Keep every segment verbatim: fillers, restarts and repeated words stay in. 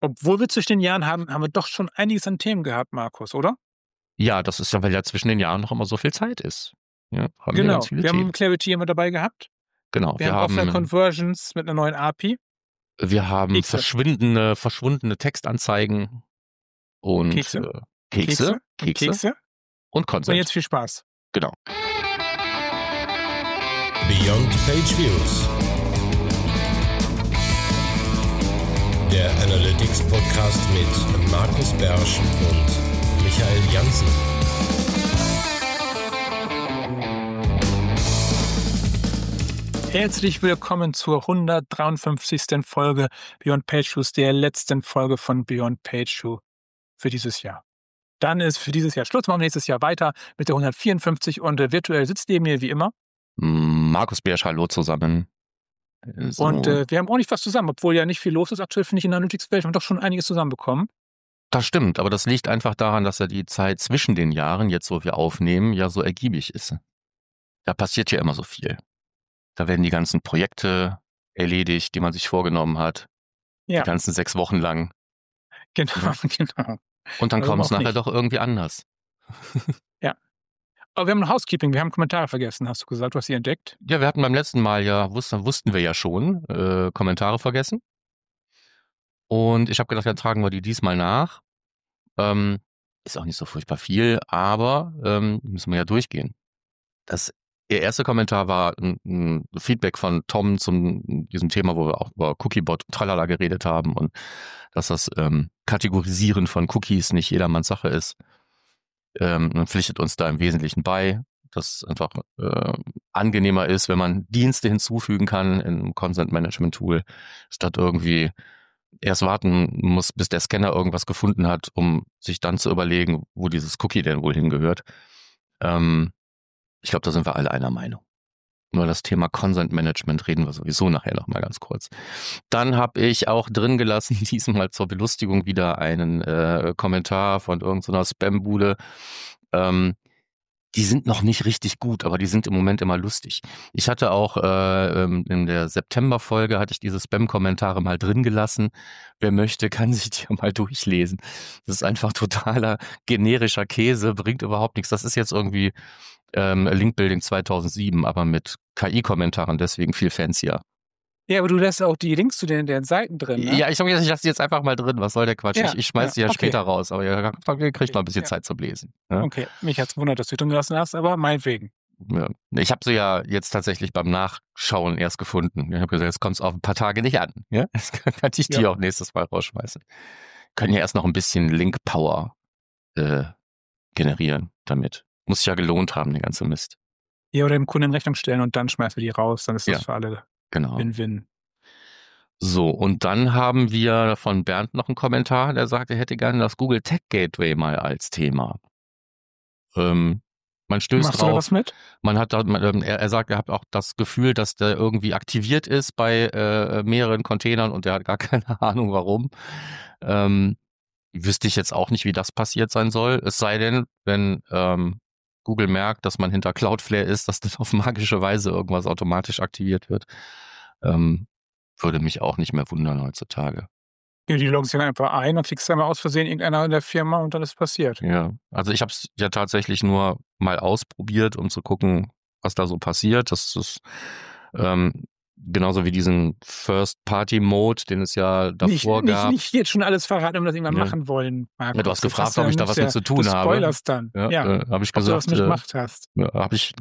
Obwohl wir zwischen den Jahren haben haben wir doch schon einiges an Themen gehabt, Markus, oder? Ja, das ist ja, weil ja zwischen den Jahren noch immer so viel Zeit ist. Ja, haben wir ganz Genau. viele Wir Themen. haben Clarity immer dabei gehabt. Genau, Wir wir haben Offline haben Conversions mit 'ner neuen A P I. wir haben Kekse. verschwindene verschwundene Textanzeigen und, Kekse. äh, Und Kekse, Kekse. Und Kekse Kekse. und Und Consent. jetzt viel Spaß. Genau. Beyond Page Views. Der Analytics Podcast mit Markus Bersch und Michael Janssen. Herzlich willkommen zur hundertdreiundfünfzigsten Folge Beyond Page Views, der letzten Folge von Beyond Page View für dieses Jahr. Dann ist für dieses Jahr Schluss, machen wir nächstes Jahr weiter mit der hundertvierundfünfzig und äh, virtuell sitzt neben mir wie immer. Markus Bersch, hallo zusammen. So. Und äh, wir haben ordentlich was zusammen, obwohl ja nicht viel los ist. Aktuell finde ich in der Analytics-Welt haben wir doch schon einiges zusammenbekommen. Das stimmt, aber das liegt einfach daran, dass ja die Zeit zwischen den Jahren, jetzt wo wir aufnehmen, ja so ergiebig ist. Da passiert ja immer so viel. Da werden die ganzen Projekte erledigt, die man sich vorgenommen hat. Ja. Die ganzen sechs Wochen lang. Genau, Ja. genau. Und dann Warum kommt es auch nachher nicht? doch irgendwie anders. Ja. Aber wir haben ein Housekeeping, wir haben Kommentare vergessen, hast du gesagt, du hast sie entdeckt. Ja, wir hatten beim letzten Mal ja, wussten, wussten wir ja schon, äh, Kommentare vergessen. Und ich habe gedacht, dann tragen wir die diesmal nach. Ähm, ist auch nicht so furchtbar viel, aber ähm, müssen wir ja durchgehen. Das Der erste Kommentar war ein, ein Feedback von Tom zum diesem Thema, wo wir auch über Cookiebot und Tralala geredet haben und dass das ähm, Kategorisieren von Cookies nicht jedermanns Sache ist. Ähm, man pflichtet uns da im Wesentlichen bei, dass es einfach äh, angenehmer ist, wenn man Dienste hinzufügen kann im Consent Management Tool, statt irgendwie erst warten muss, bis der Scanner irgendwas gefunden hat, um sich dann zu überlegen, wo dieses Cookie denn wohl hingehört. Ähm, ich glaube, da sind wir alle einer Meinung. Nur das Thema Consent Management reden wir sowieso nachher noch mal ganz kurz. Dann habe ich auch drin gelassen, diesmal zur Belustigung wieder einen äh, Kommentar von irgendeiner Spam-Bude. Ähm, die sind noch nicht richtig gut, aber die sind im Moment immer lustig. Ich hatte auch äh, in der September-Folge hatte ich diese Spam-Kommentare mal drin gelassen. Wer möchte, kann sich die mal durchlesen. Das ist einfach totaler generischer Käse, bringt überhaupt nichts. Das ist jetzt irgendwie ähm, Link-Building zweitausendsieben, aber mit K I-Kommentaren, deswegen viel fancier. Ja, aber du lässt auch die Links zu den, den Seiten drin, ne? Ja, ich habe gesagt, ich lasse die jetzt einfach mal drin. Was soll der Quatsch? Ja, ich ich schmeiß ja, die ja okay. später raus, aber ihr kriegt noch ein bisschen Ja. Zeit zum Lesen. Ne? Okay, mich hat's gewundert, dass du die drin gelassen hast, aber meinetwegen. Ja. Ich habe sie ja jetzt tatsächlich beim Nachschauen erst gefunden. Ich habe gesagt, jetzt kommt es auf ein paar Tage nicht an. Ja? Jetzt kann ich die Ja. auch nächstes Mal rausschmeißen. Können ja erst noch ein bisschen Link-Power äh, generieren damit. Muss sich ja gelohnt haben, der ganze Mist. Ja, oder dem Kunden in Rechnung stellen und dann schmeißen wir die raus, dann ist das Ja. für alle Genau. Win-Win. So, und dann haben wir von Bernd noch einen Kommentar, der sagt, er hätte gerne das Google Tech Gateway mal als Thema. Ähm, man stößt Machst du da drauf, was mit? man hat da, man, ähm, er, er sagt, er hat auch das Gefühl, dass der irgendwie aktiviert ist bei äh, mehreren Containern und er hat gar keine Ahnung warum. Ähm, wüsste ich jetzt auch nicht, wie das passiert sein soll. Es sei denn, wenn ähm, Google merkt, dass man hinter Cloudflare ist, dass dann auf magische Weise irgendwas automatisch aktiviert wird. Ähm, würde mich auch nicht mehr wundern heutzutage. Ja, die loggen sich dann einfach ein und klickst einmal aus Versehen irgendeiner in der Firma und dann ist es passiert. Ja, also ich habe es ja tatsächlich nur mal ausprobiert, um zu gucken, was da so passiert. Das ist ähm, genauso wie diesen First-Party-Mode, den es ja davor nicht, gab. Nicht, nicht jetzt schon alles verraten, wenn wir das irgendwann Ja. machen wollen, Markus. Ja, du hast Jetzt gefragt, hast du ob ich ja- da was ja- mit zu tun du habe. spoilerst dann. Ja, Ja, äh, habe ich ob du gesagt, was mit äh, gemacht hast. ja, habe ich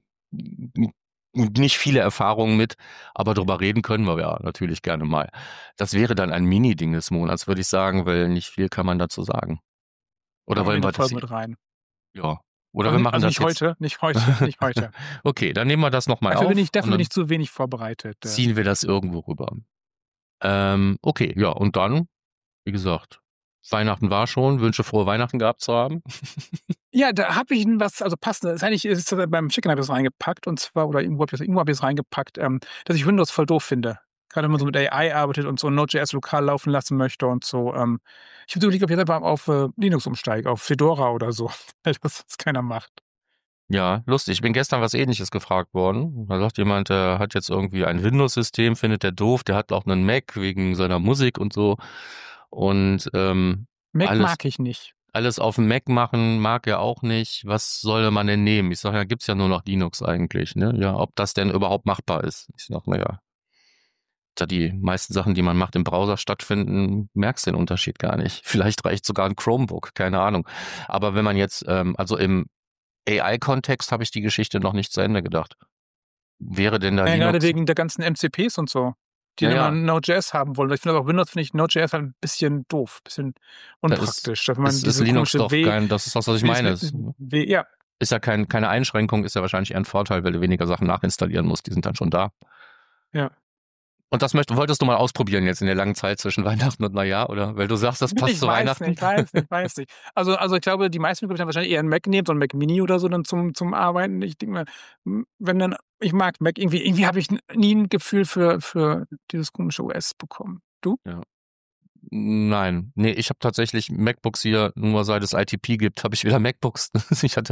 nicht viele Erfahrungen mit, aber drüber reden können wir ja natürlich gerne mal. Das wäre dann ein Mini-Ding des Monats, würde ich sagen, weil nicht viel kann man dazu sagen. Oder Machen wollen wir in die das? Folge mit rein. Ja. Oder also wir nicht- machen also das nicht jetzt. heute, nicht heute, nicht heute. Okay, dann nehmen wir das nochmal auf. Dafür bin ich, dafür und bin dann ich zu wenig vorbereitet. äh. ziehen wir das irgendwo rüber. Ähm, okay, ja, und dann, wie gesagt, Weihnachten war schon, wünsche frohe Weihnachten gehabt zu haben. Ja, da habe ich was, also passend, ist eigentlich ist es beim Chicken habe ich das reingepackt und zwar, oder irgendwo habe ich das irgendwo hab ich das reingepackt, ähm, dass ich Windows voll doof finde. Gerade wenn man so mit A I arbeitet und so Node.js lokal laufen lassen möchte und so. Ähm, ich habe überlegt, ob ich jetzt einfach auf äh, Linux umsteige, auf Fedora oder so, weil das sonst keiner macht. Ja, lustig. Ich bin gestern was Ähnliches gefragt worden. Da sagt jemand, der hat jetzt irgendwie ein Windows-System, findet der doof, der hat auch einen Mac wegen seiner Musik und so. Und ähm, Mac alles, mag ich nicht. alles auf dem Mac machen mag er auch nicht. Was soll man denn nehmen? Ich sage, ja, gibt's ja nur noch Linux eigentlich. Ne? Ja, ob das denn überhaupt machbar ist. Ich sage, naja, da die meisten Sachen, die man macht, im Browser stattfinden, merkst du den Unterschied gar nicht. Vielleicht reicht sogar ein Chromebook, keine Ahnung. Aber wenn man jetzt, ähm, also im A I-Kontext habe ich die Geschichte noch nicht zu Ende gedacht. Wäre denn da Ja, gerade Linux? wegen der ganzen M C Ps und so, die Ja, immer ja. Node.js haben wollen. Weil ich finde auch Windows, finde ich Node.js halt ein bisschen doof, ein bisschen Da ist, unpraktisch. Dass man ist, ist diese Linux komische doch W, kein, das ist das, was ich W, meine. Es W, ja, ist ja kein, keine Einschränkung, ist ja wahrscheinlich eher ein Vorteil, weil du weniger Sachen nachinstallieren musst, die sind dann schon da. ja. Und das möcht, wolltest du mal ausprobieren jetzt in der langen Zeit zwischen Weihnachten und Neujahr, oder? Weil du sagst, das passt Ich zu weiß Weihnachten. nicht, weiß nicht, weiß nicht. Also, also ich glaube, die meisten werden wahrscheinlich eher einen Mac nehmen, so einen Mac Mini oder so dann zum, zum Arbeiten. Ich denke mal, wenn dann, ich mag Mac irgendwie, irgendwie habe ich nie ein Gefühl für, für dieses komische O S bekommen. Du? Ja. Nein, nee, ich habe tatsächlich MacBooks hier, nur seit es I T P gibt, habe ich wieder MacBooks. ich hatte,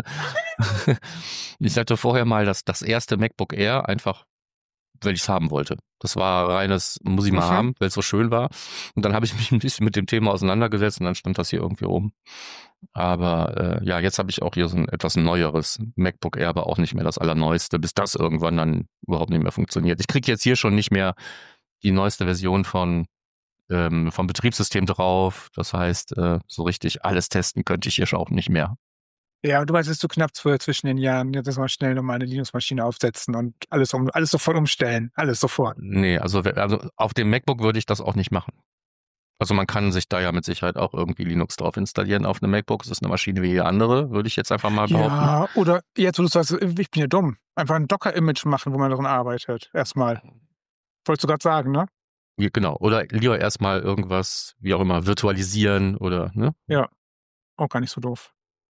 ich hatte vorher mal das, das erste MacBook Air, einfach weil ich es haben wollte. Das war reines, muss ich mal Mhm. haben, weil es so schön war. Und dann habe ich mich ein bisschen mit dem Thema auseinandergesetzt und dann stand das hier irgendwie oben. Aber äh, ja, jetzt habe ich auch hier so ein etwas neueres MacBook Air, aber auch nicht mehr das allerneueste, bis das irgendwann dann überhaupt nicht mehr funktioniert. Ich kriege jetzt hier schon nicht mehr die neueste Version von ähm, vom Betriebssystem drauf. Das heißt, äh, so richtig alles testen könnte ich hier schon auch nicht mehr. Ja, du weißt, es ist so knapp zwischen zwischen den Jahren. Jetzt mal schnell nochmal eine Linux-Maschine aufsetzen und alles um, alles sofort umstellen. Alles sofort. Nee, also, also auf dem MacBook würde ich das auch nicht machen. Also man kann sich da ja mit Sicherheit auch irgendwie Linux drauf installieren auf einem MacBook. Es ist eine Maschine wie jede andere, würde ich jetzt einfach mal behaupten. Ja, oder jetzt, wo du sagst, ich bin ja dumm. Einfach ein Docker-Image machen, wo man daran arbeitet. Erstmal. Wolltest du gerade sagen, ne? Ja, genau. Oder lieber erstmal irgendwas, wie auch immer, virtualisieren oder, ne? Ja. Auch gar nicht so doof.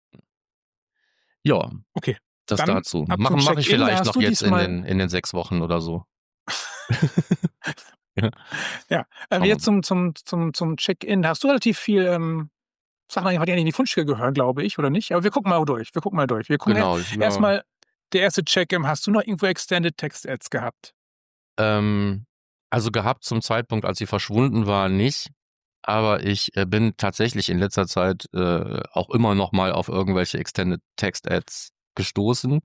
Ja. Okay. Das Dann dazu. ab Machen zum mache ich Check-in, da vielleicht hast noch du jetzt in diesmal- den, in den sechs Wochen oder so. Ja, äh, Schauen wir jetzt zum, zum, zum, zum Check-in. Da hast du relativ viel ähm, Sachen, die eigentlich in die Fundstücke gehören, glaube ich, oder nicht? Aber wir gucken mal durch. Wir gucken mal durch. Wir gucken Genau. ich- ja. erstmal, der erste Check-in. Hast du noch irgendwo Extended Text Ads gehabt? Ähm, also gehabt zum Zeitpunkt, als sie verschwunden war, nicht. Aber ich äh, bin tatsächlich in letzter Zeit äh, auch immer noch mal auf irgendwelche Extended Text Ads gestoßen,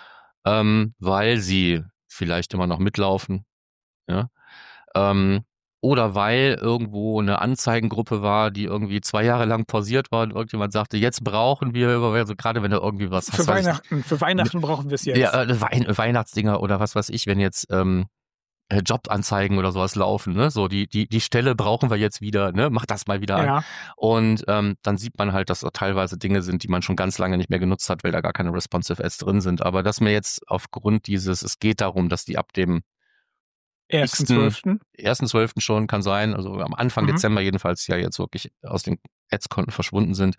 ähm, weil sie vielleicht immer noch mitlaufen. Ja. Ähm, oder weil irgendwo eine Anzeigengruppe war, die irgendwie zwei Jahre lang pausiert war und irgendjemand sagte, jetzt brauchen wir, also gerade wenn du irgendwie was Für hast, weiß ich nicht, Weihnachten. Für Weihnachten brauchen wir es jetzt. ja, äh, Wein Weihnachtsdinger oder was weiß ich, wenn jetzt ähm, äh, Jobanzeigen oder sowas laufen, ne? So die die die Stelle brauchen wir jetzt wieder, ne? Mach das mal wieder an. Ja. Und ähm, dann sieht man halt, dass da teilweise Dinge sind, die man schon ganz lange nicht mehr genutzt hat, weil da gar keine responsive Ads drin sind. Aber dass mir jetzt aufgrund dieses, es geht darum, dass die ab dem Ersten Xten zwölften. ersten zwölften schon kann sein, also am Anfang Mhm. Dezember jedenfalls ja jetzt wirklich aus den Ads-Konten verschwunden sind.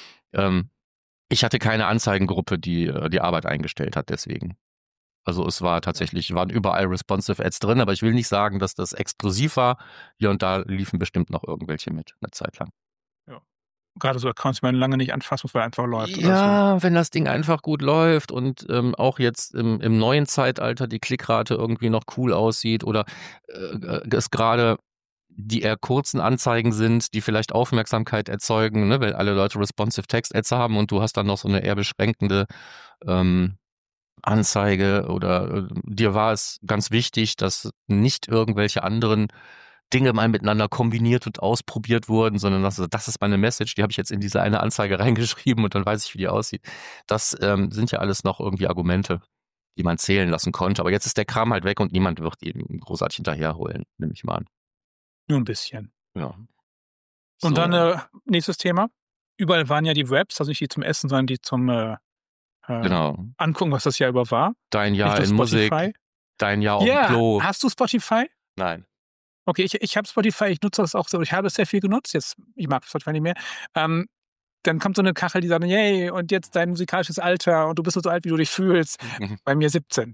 Ähm, ich hatte keine Anzeigengruppe, die äh, die Arbeit eingestellt hat, deswegen. Also es war tatsächlich, waren überall responsive Ads drin, aber ich will nicht sagen, dass das exklusiv war. Hier und da liefen bestimmt noch irgendwelche mit, eine Zeit lang. Gerade so Accounts, die man lange nicht anfassen muss, weil er einfach läuft. Oder so. Ja, wenn das Ding einfach gut läuft und ähm, auch jetzt im, im neuen Zeitalter die Klickrate irgendwie noch cool aussieht oder äh, es gerade die eher kurzen Anzeigen sind, die vielleicht Aufmerksamkeit erzeugen, ne, weil alle Leute responsive Text Ads haben und du hast dann noch so eine eher beschränkende ähm, Anzeige oder äh, dir war es ganz wichtig, dass nicht irgendwelche anderen Dinge mal miteinander kombiniert und ausprobiert wurden, sondern das, das ist meine Message, die habe ich jetzt in diese eine Anzeige reingeschrieben und dann weiß ich, wie die aussieht. Das ähm, sind ja alles noch irgendwie Argumente, die man zählen lassen konnte. Aber jetzt ist der Kram halt weg und niemand wird ihn großartig hinterherholen, nehme ich mal an. Nur ein bisschen. Ja. Und So. dann äh, nächstes Thema. Überall waren ja die Webs, also nicht die zum Essen, sondern die zum äh, äh, Genau. Angucken, was das Jahr über war. Dein Jahr Nicht in nur Spotify. Musik, dein Jahr auf Ja, dem Klo. hast du Spotify? Nein. Okay, ich, ich habe Spotify, ich nutze das auch so, ich habe es sehr viel genutzt, jetzt, ich mag Spotify nicht mehr. Ähm, dann kommt so eine Kachel, die sagt, yay, und jetzt dein musikalisches Alter und du bist so alt, wie du dich fühlst. Bei mir siebzehn.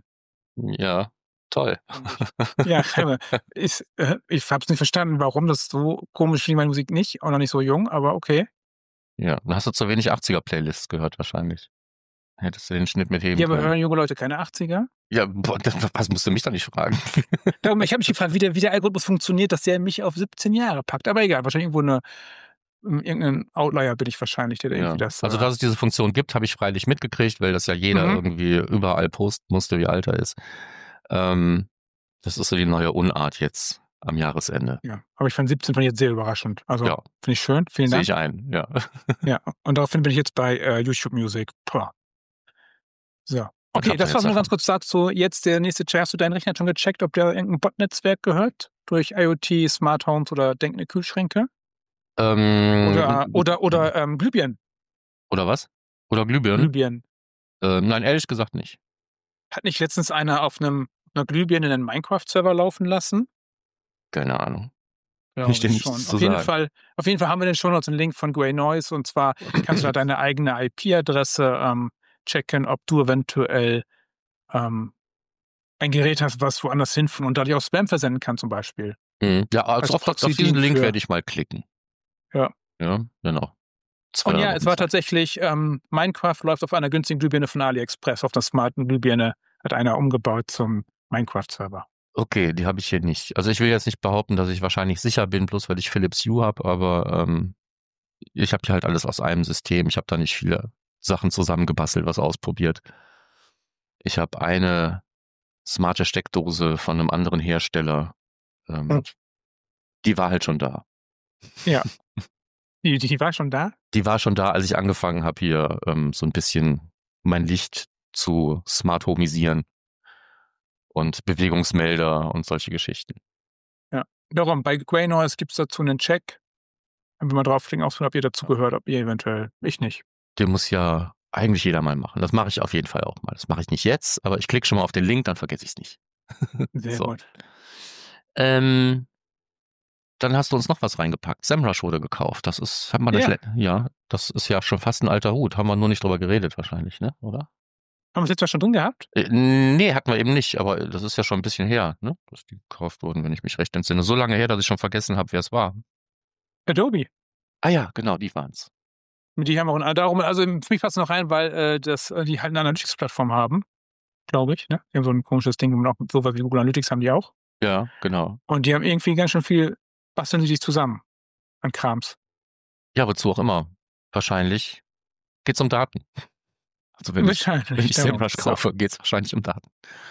Ja, toll. Ja, ich, äh, ich habe es nicht verstanden, warum das so komisch klingt, meine Musik nicht, auch noch nicht so jung, aber okay. Ja, dann hast du zu wenig achtziger Playlists gehört wahrscheinlich. Hättest du den Schnitt mitheben Ja, aber können. hören junge Leute keine achtziger? Ja, boah, das, was musst du mich doch nicht fragen? Darum, ich habe mich gefragt, wie der, wie der Algorithmus funktioniert, dass der mich auf siebzehn Jahre packt. Aber egal, wahrscheinlich irgendwo eine, irgendein Outlier bin ich wahrscheinlich, der da Ja. irgendwie das. Also, äh, dass es diese Funktion gibt, habe ich freilich mitgekriegt, weil das ja jeder Mhm. irgendwie überall posten musste, wie alt er ist. Ähm, das ist so die neue Unart jetzt am Jahresende. Ja, aber ich fand siebzehn fand ich jetzt sehr überraschend. Also Ja. finde ich schön, vielen Sehe Dank. ich ein, ja. Ja, und daraufhin bin ich jetzt bei äh, YouTube Music. Puh. So. Was Okay, habt ihr das war's jetzt nur ganz davon? kurz sagst so, jetzt der nächste Check. Hast du deinen Rechner schon gecheckt, ob der irgendein Bot-Netzwerk gehört? Durch IoT, Smart Homes oder denkende Kühlschränke? Ähm, Oder, oder, oder ähm, Glühbirnen. Oder was? Oder Glühbirnen? Glühbirnen. Äh, nein, ehrlich gesagt nicht. Hat nicht letztens einer auf einem einer Glühbirne einen Minecraft-Server laufen lassen? Keine Ahnung. Kann Glaube ich dir ich nichts schon. zu Auf jeden sagen. Fall, auf jeden Fall haben wir den schon noch einen Link von Grey Noise und zwar kannst du da deine eigene I P-Adresse ähm, checken, ob du eventuell ähm, ein Gerät hast, was woanders hinführen und dadurch auch Spam versenden kann zum Beispiel. Mhm. Ja, also Als auf, das, auf Proxy diesen dient Link für- werde ich mal klicken. Ja. Ja, genau. Zwei, Und drei ja, Wochen es war Zeit. tatsächlich, ähm, Minecraft läuft auf einer günstigen Glühbirne von AliExpress. Auf einer smarten Glühbirne hat einer umgebaut zum Minecraft-Server. Okay, die habe ich hier nicht. Also ich will jetzt nicht behaupten, dass ich wahrscheinlich sicher bin, bloß weil ich Philips Hue habe, aber ähm, ich habe hier halt alles aus einem System. Ich habe da nicht viele Sachen zusammengebastelt, was ausprobiert. Ich habe eine smarte Steckdose von einem anderen Hersteller. Ähm, Hm. Die war halt schon da. Ja. Die, die war schon da? Die war schon da, als ich angefangen habe, hier ähm, so ein bisschen mein Licht zu smart homisieren und Bewegungsmelder und solche Geschichten. Darum, bei Grey Noise gibt es dazu einen Check. Wenn wir mal draufklicken, ausprobieren, ob ihr dazu gehört, ob ihr eventuell, ich nicht. Den muss ja eigentlich jeder mal machen. Das mache ich auf jeden Fall auch mal. Das mache ich nicht jetzt, aber ich klicke schon mal auf den Link, dann vergesse ich es nicht. Sehr So. gut. Ähm, dann hast du uns noch was reingepackt. SEMrush wurde gekauft. Das ist, haben wir das Ja. le- ja, das ist ja schon fast ein alter Hut. Haben wir nur nicht drüber geredet wahrscheinlich, ne? Oder? Haben wir es jetzt mal schon drin gehabt? Äh, nee, hatten wir eben nicht, aber das ist ja schon ein bisschen her, ne? Dass die gekauft wurden, wenn ich mich recht entsinne. So lange her, dass ich schon vergessen habe, wer es war. Adobe. Ah ja, genau, die waren's. Mit die haben auch darum, also für mich passt es noch rein, weil äh, das, äh, die halt eine Analytics-Plattform haben, glaube ich. Ne? Die haben so ein komisches Ding, wo man auch sowas wie Google Analytics haben die auch. Ja, genau. Und die haben irgendwie ganz schön viel, basteln sie sich zusammen an Krams. Ja, wozu auch immer. Wahrscheinlich geht's um Daten. Also wenn ich, Wahrscheinlich. wenn ich darum. SEMrush So. kaufe, geht's wahrscheinlich um Daten.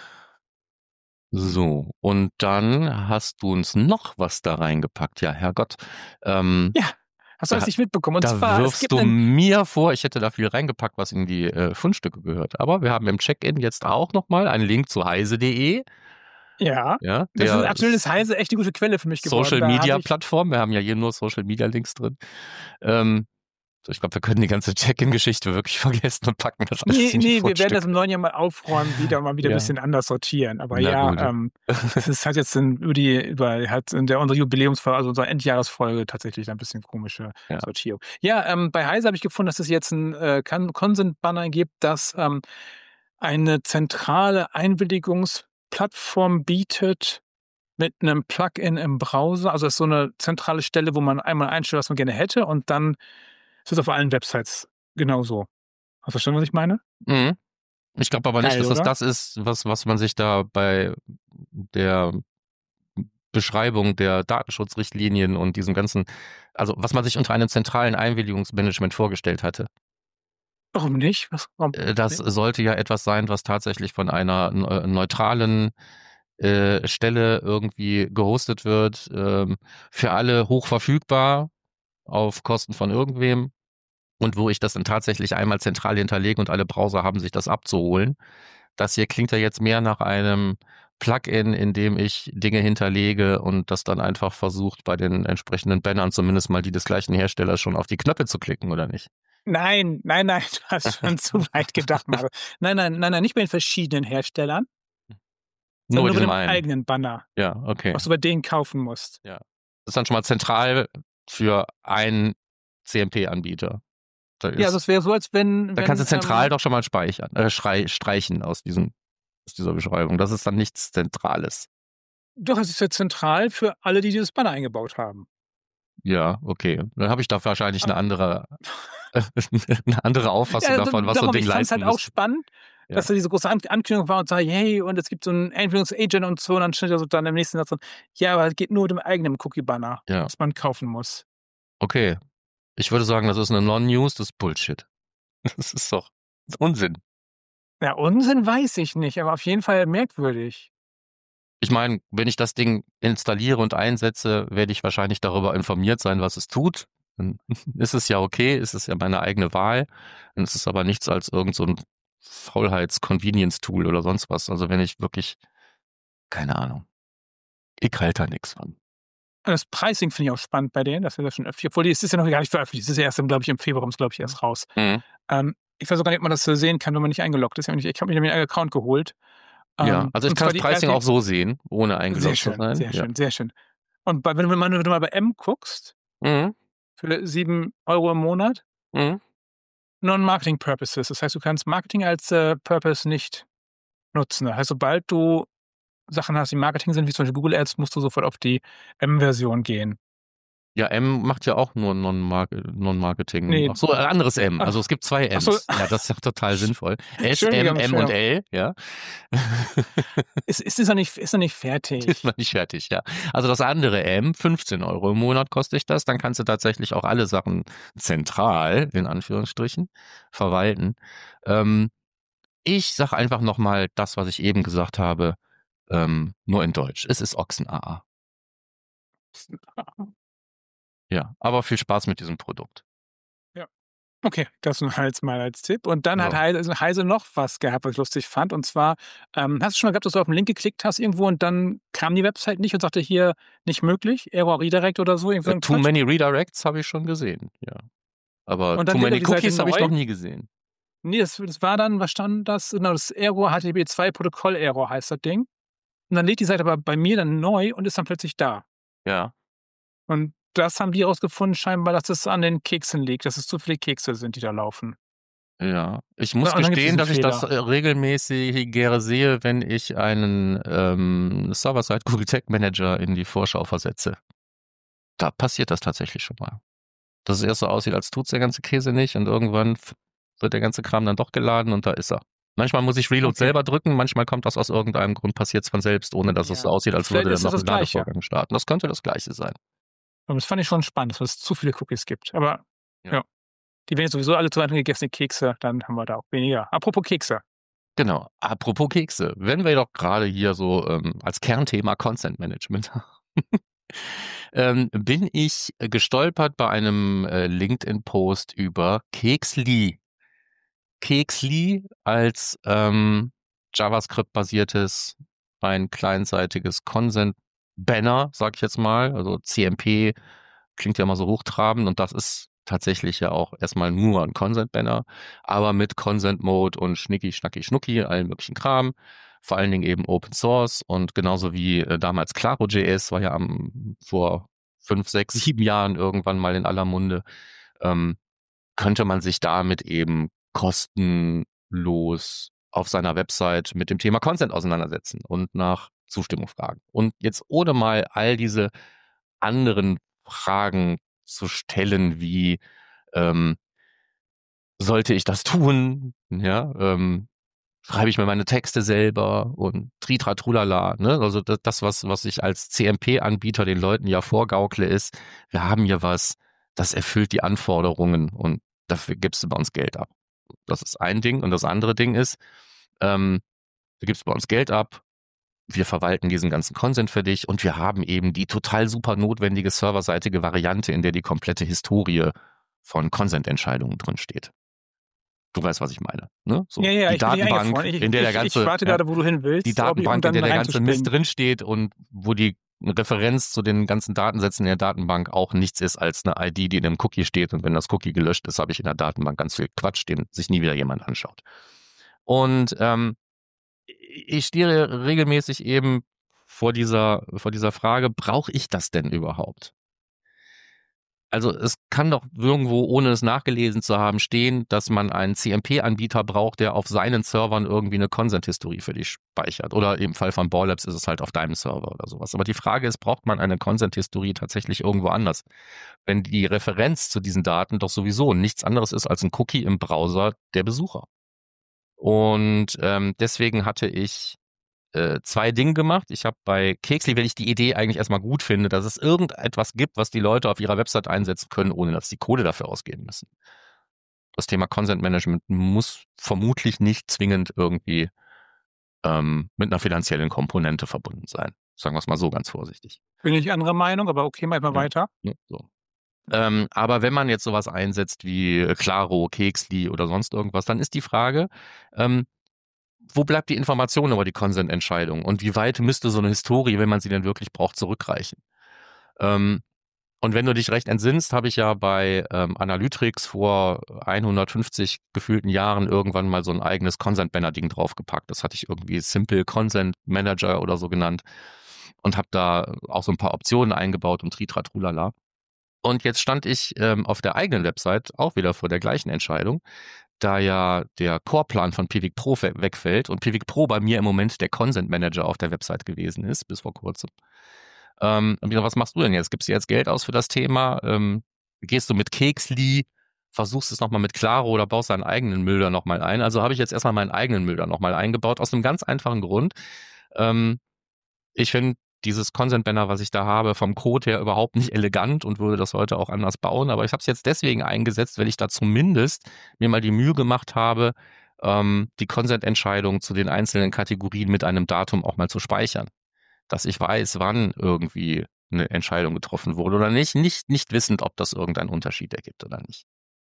So, und dann hast du uns noch was da reingepackt. Ja, Herrgott. Ähm, Ja, hast du Da- das nicht mitbekommen? Und da zwar, es wirfst gibt du einen, mir vor, ich hätte da viel reingepackt, was in die äh, Fundstücke gehört. Aber wir haben im Check-in jetzt auch nochmal einen Link zu heise punkt de. ja, Ja, das ist der aktuell ist Heise echt eine gute Quelle für mich geworden. Social Da hab Media ich- Plattform. Wir haben ja hier nur Social Media Links drin. Ähm, so, ich glaube, wir können die ganze Check-in-Geschichte wirklich vergessen und packen das alles Nee, in die nee, wir werden Fundstücke. das im neuen Jahr mal aufräumen, wieder mal wieder Ja. ein bisschen anders sortieren. Aber Na ja, gut. ähm, das ist halt jetzt in, über die, über halt in der unsere Jubiläumsfolge, also unsere Endjahresfolge tatsächlich ein bisschen komische Ja. Sortierung. Ja, ähm, bei Heise habe ich gefunden, dass es jetzt ein äh, Consent-Banner gibt, das ähm, eine zentrale Einwilligungsplattform bietet mit einem Plugin im Browser. Also es ist so eine zentrale Stelle, wo man einmal einstellt, was man gerne hätte, und dann ist es auf allen Websites genauso. Hast du verstanden, was ich meine? Mhm. Ich glaube aber nicht, Geil, dass das oder? das ist, was, was man sich da bei der Beschreibung der Datenschutzrichtlinien und diesem ganzen, also was man sich unter einem zentralen Einwilligungsmanagement vorgestellt hatte. Warum nicht? Was, warum? Äh, Das sollte ja etwas sein, was tatsächlich von einer neu- neutralen äh, Stelle irgendwie gehostet wird, ähm, für alle hoch verfügbar, auf Kosten von irgendwem, und wo ich das dann tatsächlich einmal zentral hinterlege und alle Browser haben sich das abzuholen. Das hier klingt ja jetzt mehr nach einem Plugin, in dem ich Dinge hinterlege und das dann einfach versucht, bei den entsprechenden Bannern zumindest mal die des gleichen Herstellers schon auf die Knöpfe zu klicken, oder nicht? Nein, nein, nein, du hast schon zu weit gedacht, Mario. Nein, nein, nein, nein, nicht bei den verschiedenen Herstellern, Nur sondern bei nur bei diesem dem einen. eigenen Banner, Ja, okay. was du bei denen kaufen musst. Das ist dann schon mal zentral für einen C M P-Anbieter. Da, ist, Ja, also es wäre so, als wenn. da wenn, kannst du zentral ähm, doch schon mal speichern, äh, schrei, streichen aus, diesem, aus dieser Beschreibung. Das ist dann nichts Zentrales. Doch, es ist ja zentral für alle, die dieses Banner eingebaut haben. Ja, okay. Dann habe ich da wahrscheinlich eine andere eine andere Auffassung Ja, davon, was so ein darum, Ding ich fand es leisten halt auch müsste. spannend, Ja. dass da diese große An Ankündigung war und sage, hey, und es gibt so einen Einführungsagent und so, und dann steht da so dann im nächsten Satz so, ja, aber es geht nur mit dem eigenen Cookie-Banner, Ja. das man kaufen muss. Okay. Ich würde sagen, das ist eine Non-News, das ist Bullshit. Das ist doch Unsinn. Ja, Unsinn weiß ich nicht, aber auf jeden Fall merkwürdig. Ich meine, wenn ich das Ding installiere und einsetze, werde ich wahrscheinlich darüber informiert sein, was es tut. Dann ist es ja okay, ist es ja meine eigene Wahl. Dann ist es aber nichts als irgend so ein Faulheits-Convenience-Tool oder sonst was. Also wenn ich wirklich, keine Ahnung, ich halte da nichts von. Und das Pricing finde ich auch spannend bei denen, dass wir das schon öfter, obwohl es ist ja noch gar nicht veröffentlicht, es ist ja erst, glaube ich, im Februar, glaube ich, erst raus. Mhm. Ähm, ich weiß auch gar nicht, ob man das so sehen kann, wenn man nicht eingeloggt ist. Ich habe mir einen Account geholt. Ja, Ähm, also ich und kann zwar das die Pricing relativ- auch so sehen, ohne Sehr eingeloggt zu schön, sein. sehr Ja. schön, sehr schön. Und bei, wenn, du mal, wenn du mal bei M guckst, Mhm. für sieben Euro im Monat, Mhm. Non-Marketing Purposes. Das heißt, du kannst Marketing als äh, Purpose nicht nutzen. Das heißt, sobald du Sachen hast, die Marketing sind, wie zum Beispiel Google Ads, musst du sofort auf die M-Version gehen. Ja, M macht ja auch nur Non-Market- Non-Marketing. Nee. Ach so, ein anderes M. Also Ach. es gibt zwei M's. Ach so. Ja, das ist ja total sinnvoll. S, M, Entschuldigung, M und Entschuldigung. L, ja. Ist, ist, ist, noch nicht, ist noch nicht fertig. Ist noch nicht fertig, ja. Also das andere M, fünfzehn Euro im Monat kostet ich das. Dann kannst du tatsächlich auch alle Sachen zentral, in Anführungsstrichen, verwalten. Ähm, ich sag einfach nochmal das, was ich eben gesagt habe, ähm, nur in Deutsch. Es ist Ochsen-A A. Ja, aber viel Spaß mit diesem Produkt. Okay, das nur als mal als Tipp. Und dann hat Ja. Heise, Heise noch was gehabt, was ich lustig fand. Und zwar, ähm, hast du schon mal gehabt, dass du auf den Link geklickt hast irgendwo und dann kam die Website nicht und sagte hier nicht möglich, Error Redirect oder so? Irgendwie so Äh, ein Too Quatsch? many Redirects habe ich schon gesehen, ja. Aber Und dann Too lädt er many die Seite Cookies habe ich neu. noch nie gesehen. Nee, das, das war dann, was stand das? Genau, das Error, H T T P zwei Protokoll-Error heißt das Ding. Und dann lädt die Seite aber bei mir dann neu und ist dann plötzlich da. Ja. Und das haben die herausgefunden, scheinbar, dass es an den Keksen liegt, dass es zu viele Kekse sind, die da laufen. Ja, ich muss Und dann gibt's gestehen, diesen dass ich das Fehler. äh, regelmäßiger sehe, wenn ich einen ähm, Server-Side Google Tag Manager in die Vorschau versetze. Da passiert das tatsächlich schon mal. Dass es erst so aussieht, als tut's der ganze Käse nicht und irgendwann f- wird der ganze Kram dann doch geladen und da ist er. Manchmal muss ich Reload Okay. selber drücken, manchmal kommt das aus irgendeinem Grund, passiert's von selbst, ohne dass es Ja. so aussieht, als Vielleicht würde ist dann das noch ein das Gleiche. Ladevorgang starten. Das könnte das Gleiche sein. Und das fand ich schon spannend, dass es zu viele Cookies gibt. Aber Ja. ja, die werden jetzt sowieso alle zu Weihnachten gegessen, die Kekse, dann haben wir da auch weniger. Apropos Kekse. Genau. Apropos Kekse, wenn wir doch gerade hier so ähm, als Kernthema Content Management haben, ähm, bin ich gestolpert bei einem äh, LinkedIn-Post über Keksli. Keksli als ähm, JavaScript-basiertes, ein kleinseitiges Consent-Banner, sag ich jetzt mal. Also C M P klingt ja immer so hochtrabend und das ist tatsächlich ja auch erstmal nur ein Consent-Banner, aber mit Consent-Mode und Schnicki, Schnacki, Schnucki, allen möglichen Kram. Vor allen Dingen eben Open Source und genauso wie äh, damals Claro.js war ja am, vor fünf, sechs, sieben Jahren irgendwann mal in aller Munde, ähm, könnte man sich damit eben kostenlos auf seiner Website mit dem Thema Consent auseinandersetzen und nach Zustimmung fragen. Und jetzt ohne mal all diese anderen Fragen zu stellen, wie ähm, sollte ich das tun? Ja, ähm, schreibe ich mir meine Texte selber und tritra trulala, ne? Also das, das was was ich als C M P-Anbieter den Leuten ja vorgaukle, ist, wir haben hier was, das erfüllt die Anforderungen und dafür gibst du bei uns Geld ab. Das ist ein Ding und das andere Ding ist, ähm, du gibst bei uns Geld ab, wir verwalten diesen ganzen Consent für dich und wir haben eben die total super notwendige serverseitige Variante, in der die komplette Historie von Consent-Entscheidungen drin steht. Du weißt, was ich meine, ne? So, Ja, ja, die ich bin hier Datenbank, eingefroren. Ich, in der ich, der ganze, ich warte ja, gerade, wo du hin willst, die ob ich, um Datenbank, in dann der der ganze reinzuspringen. Mist drinsteht und wo die Referenz zu den ganzen Datensätzen in der Datenbank auch nichts ist als eine I D, die in einem Cookie steht. Und wenn das Cookie gelöscht ist, habe ich in der Datenbank ganz viel Quatsch, den sich nie wieder jemand anschaut. Und ähm, ich stehe regelmäßig eben vor dieser, vor dieser Frage, brauche ich das denn überhaupt? Also es kann doch irgendwo, ohne es nachgelesen zu haben, stehen, dass man einen C M P-Anbieter braucht, der auf seinen Servern irgendwie eine Consent-History für dich speichert. Oder im Fall von Ball Labs ist es halt auf deinem Server oder sowas. Aber die Frage ist, braucht man eine Consent-History tatsächlich irgendwo anders? Wenn die Referenz zu diesen Daten doch sowieso nichts anderes ist als ein Cookie im Browser der Besucher. Und ähm, deswegen hatte ich äh, zwei Dinge gemacht. Ich habe bei Keksli, wenn ich die Idee eigentlich erstmal gut finde, dass es irgendetwas gibt, was die Leute auf ihrer Website einsetzen können, ohne dass sie Kohle dafür ausgeben müssen. Das Thema Consent Management muss vermutlich nicht zwingend irgendwie ähm, mit einer finanziellen Komponente verbunden sein. Sagen wir es mal so ganz vorsichtig. Bin ich anderer Meinung, aber okay, mal, mal Ja. weiter. Ja, so. Ähm, aber wenn man jetzt sowas einsetzt wie Claro, Keksli oder sonst irgendwas, dann ist die Frage, ähm, wo bleibt die Information über die Consent-Entscheidung und wie weit müsste so eine Historie, wenn man sie denn wirklich braucht, zurückreichen? Ähm, und wenn du dich recht entsinnst, habe ich ja bei ähm, Analytrix vor hundertfünfzig gefühlten Jahren irgendwann mal so ein eigenes Consent-Banner-Ding draufgepackt. Das hatte ich irgendwie Simple Consent Manager oder so genannt und habe da auch so ein paar Optionen eingebaut und Tritratrulala. Und jetzt stand ich ähm, auf der eigenen Website auch wieder vor der gleichen Entscheidung, da ja der Core-Plan von Pivik Pro we- wegfällt und Pivik Pro bei mir im Moment der Consent Manager auf der Website gewesen ist, bis vor kurzem. Ähm, und ich dachte, was machst du denn jetzt? Gibst du jetzt Geld aus für das Thema? Ähm, gehst du mit Keksli, versuchst es nochmal mit Claro oder baust deinen eigenen Müll da nochmal ein? Also habe ich jetzt erstmal meinen eigenen Müll da nochmal eingebaut, aus einem ganz einfachen Grund. Ähm, ich finde dieses Consent-Banner, was ich da habe, vom Code her überhaupt nicht elegant und würde das heute auch anders bauen. Aber ich habe es jetzt deswegen eingesetzt, weil ich da zumindest mir mal die Mühe gemacht habe, ähm, die Consent-Entscheidung zu den einzelnen Kategorien mit einem Datum auch mal zu speichern. Dass ich weiß, wann irgendwie eine Entscheidung getroffen wurde oder nicht. Nicht, nicht wissend, ob das irgendeinen Unterschied ergibt oder nicht.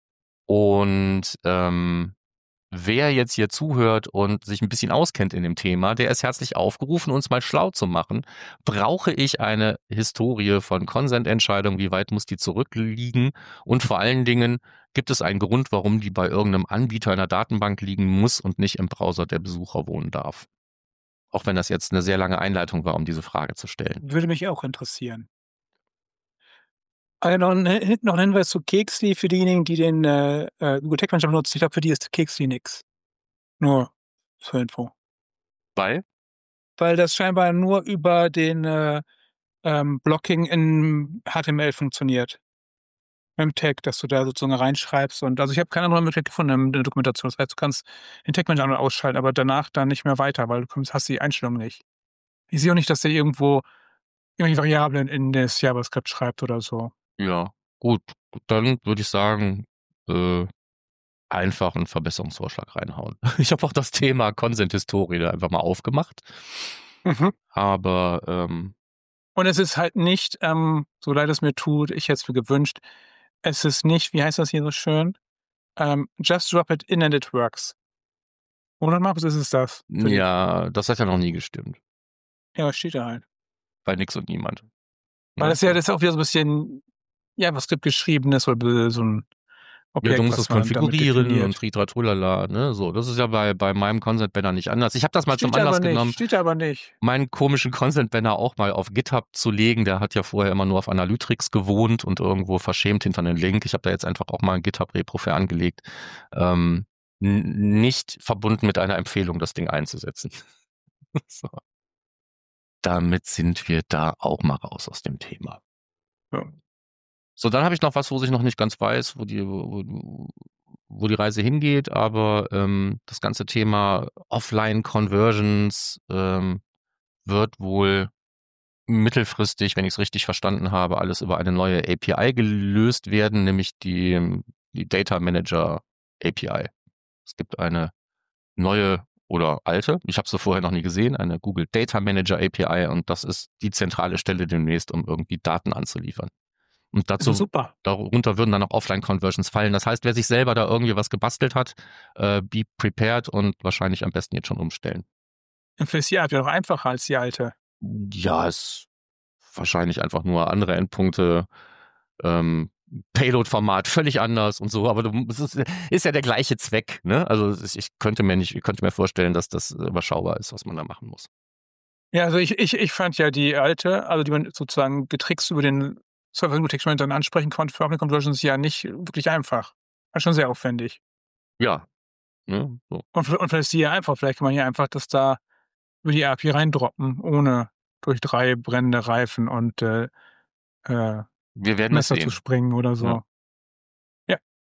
Und ähm, wer jetzt hier zuhört und sich ein bisschen auskennt in dem Thema, der ist herzlich aufgerufen, uns mal schlau zu machen. Brauche ich eine Historie von Consent-Entscheidungen? Wie weit muss die zurückliegen? Und vor allen Dingen, gibt es einen Grund, warum die bei irgendeinem Anbieter in der Datenbank liegen muss und nicht im Browser der Besucher wohnen darf? Auch wenn das jetzt eine sehr lange Einleitung war, um diese Frage zu stellen. Würde mich auch interessieren. Also noch ein, Hin- noch ein Hinweis zu Keksli für diejenigen, die den äh, äh, Google Tag Manager benutzen. Ich glaube, für die ist Keksli nix. Nur zur Info. Weil? Weil das scheinbar nur über den äh, ähm, Blocking in H T M L funktioniert. Mit dem Tag, dass du da sozusagen reinschreibst. Und also ich habe keine andere Möglichkeit gefunden in der Dokumentation. Das heißt, du kannst den Tag Manager ausschalten, aber danach dann nicht mehr weiter, weil du kommst, hast die Einstellung nicht. Ich sehe auch nicht, dass der irgendwo irgendwelche Variablen in das JavaScript schreibt oder so. Ja, gut. Dann würde ich sagen, äh, einfach einen Verbesserungsvorschlag reinhauen. Ich habe auch das Thema Consent-Historie da einfach mal aufgemacht. Mhm. Aber ähm, Und es ist halt nicht, ähm, so leid es mir tut, ich hätte es mir gewünscht, es ist nicht, wie heißt das hier so schön? Ähm, just drop it in and it works. Oder Markus, ist es das? Für dich? ja, das hat ja noch nie gestimmt. Ja, was steht da halt? Bei nix und niemand. Weil das ja das ist auch wieder so ein bisschen, ja, was gibt geschriebenes oder so ein Objekt, Ja, du musst was es man damit konfigurieren definiert. und tritratrulala, ne? So, das ist ja bei, bei meinem Consent-Banner nicht anders. Ich habe das mal Steht zum Anlass aber nicht, genommen, steht aber nicht. meinen komischen Consent-Banner auch mal auf GitHub zu legen. Der hat ja vorher immer nur auf Analytrix gewohnt und irgendwo verschämt hinter einem Link. Ich habe da jetzt einfach auch mal ein GitHub-Repro für angelegt. Ähm, n- nicht verbunden mit einer Empfehlung, das Ding einzusetzen. So. Damit sind wir da auch mal raus aus dem Thema. Ja. So, dann habe ich noch was, wo ich noch nicht ganz weiß, wo die, wo, wo die Reise hingeht, aber ähm, das ganze Thema Offline-Conversions ähm, wird wohl mittelfristig, wenn ich es richtig verstanden habe, alles über eine neue A P I gelöst werden, nämlich die, die Data Manager A P I. Es gibt eine neue oder alte, ich habe sie vorher noch nie gesehen, eine Google Data Manager A P I und das ist die zentrale Stelle demnächst, um irgendwie Daten anzuliefern. Und Das ist dazu, super. darunter würden dann auch Offline-Conversions fallen. Das heißt, wer sich selber da irgendwie was gebastelt hat, äh, be prepared und wahrscheinlich am besten jetzt schon umstellen. Und für die Art wäre doch einfacher als die alte. Ja, ist wahrscheinlich einfach nur andere Endpunkte, ähm, Payload-Format völlig anders und so, aber du, es ist, ist ja der gleiche Zweck, ne? Also ich könnte mir nicht, ich könnte mir vorstellen, dass das überschaubar ist, was man da machen muss. Ja, also ich, ich, ich fand ja die alte, also die man sozusagen getrickst über den Server-Text dann ansprechen konnte für Open Conversions, ja nicht wirklich einfach. War schon sehr aufwendig. Ja. Ne, so. Und, und vielleicht ist die ja einfach, vielleicht kann man ja einfach das da über die A P I reindroppen, ohne durch drei brennende Reifen und äh, äh, Wir werden Messer es zu sehen. springen oder so. Ja. Ja.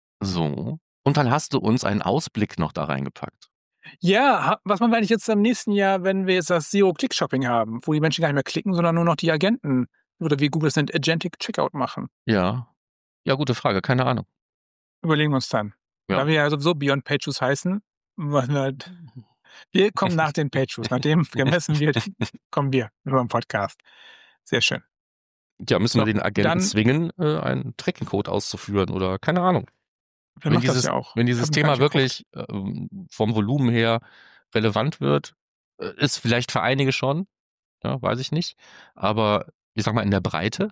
So. Und dann hast du uns einen Ausblick noch da reingepackt. Ja, ha- was machen wir eigentlich jetzt im nächsten Jahr, wenn wir jetzt das Zero-Click-Shopping haben, wo die Menschen gar nicht mehr klicken, sondern nur noch die Agenten oder wie Google es nennt, Agentic Checkout machen? Ja. Ja, gute Frage, keine Ahnung. Überlegen wir uns dann. Ja. Da wir ja sowieso Beyond Page-Views heißen, machen wir, halt- wir kommen nach den Page-Views. Nachdem gemessen wird, kommen wir über den Podcast. Sehr schön. Ja, müssen So, wir den Agenten dann- zwingen, äh, einen Tracking-Code auszuführen oder keine Ahnung. Wer Wenn macht dieses, das ja auch. wenn Ich dieses hab gar Thema nicht wirklich ähm, vom Volumen her relevant wird, äh, ist vielleicht für einige schon, ja, weiß ich nicht, aber ich sag mal in der Breite,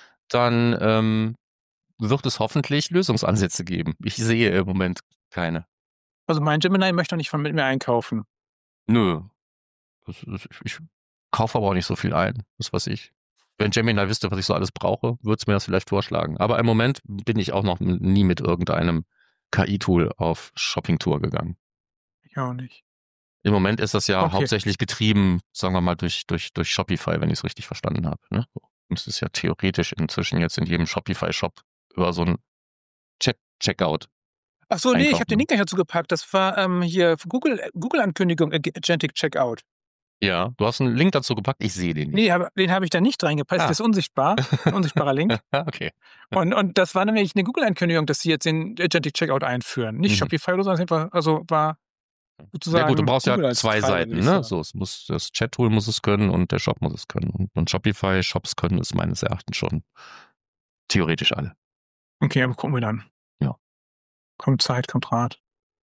dann ähm, wird es hoffentlich Lösungsansätze geben. Ich sehe im Moment keine. Also mein Gemini möchte noch nicht von mit mir einkaufen. Nö. Das ist, ich, ich kaufe aber auch nicht so viel ein, das weiß ich. Wenn Gemini wüsste, was ich so alles brauche, würde es mir das vielleicht vorschlagen. Aber im Moment bin ich auch noch nie mit irgendeinem K I-Tool auf Shopping-Tour gegangen. Ich auch nicht. Im Moment ist das ja Okay. hauptsächlich getrieben, sagen wir mal, durch, durch, durch Shopify, wenn ich es richtig verstanden habe. Ne? Es ist ja theoretisch inzwischen jetzt in jedem Shopify-Shop über so ein Chat Checkout. Ach so, nee, ich habe einkaufen. den Link gleich dazu gepackt. Das war ähm, hier Google Google-Ankündigung, Agentic Checkout. Ja, du hast einen Link dazu gepackt, ich sehe den nicht. Nee, aber den habe ich da nicht reingepackt. Ah. Das ist unsichtbar. Ein unsichtbarer Link. Okay. Und, und das war nämlich eine Google-Ankündigung, dass sie jetzt den Agentic Checkout einführen. Nicht Mhm. Shopify oder so, sondern einfach, also war sozusagen. Ja gut, du brauchst Google ja als zwei Treiber, Seiten, würde ich ne? sagen. So, es muss, das Chat-Tool muss es können und der Shop muss es können. Und, und Shopify-Shops können es meines Erachtens schon theoretisch alle. Okay, aber gucken wir dann. Ja. Kommt Zeit, kommt Rat.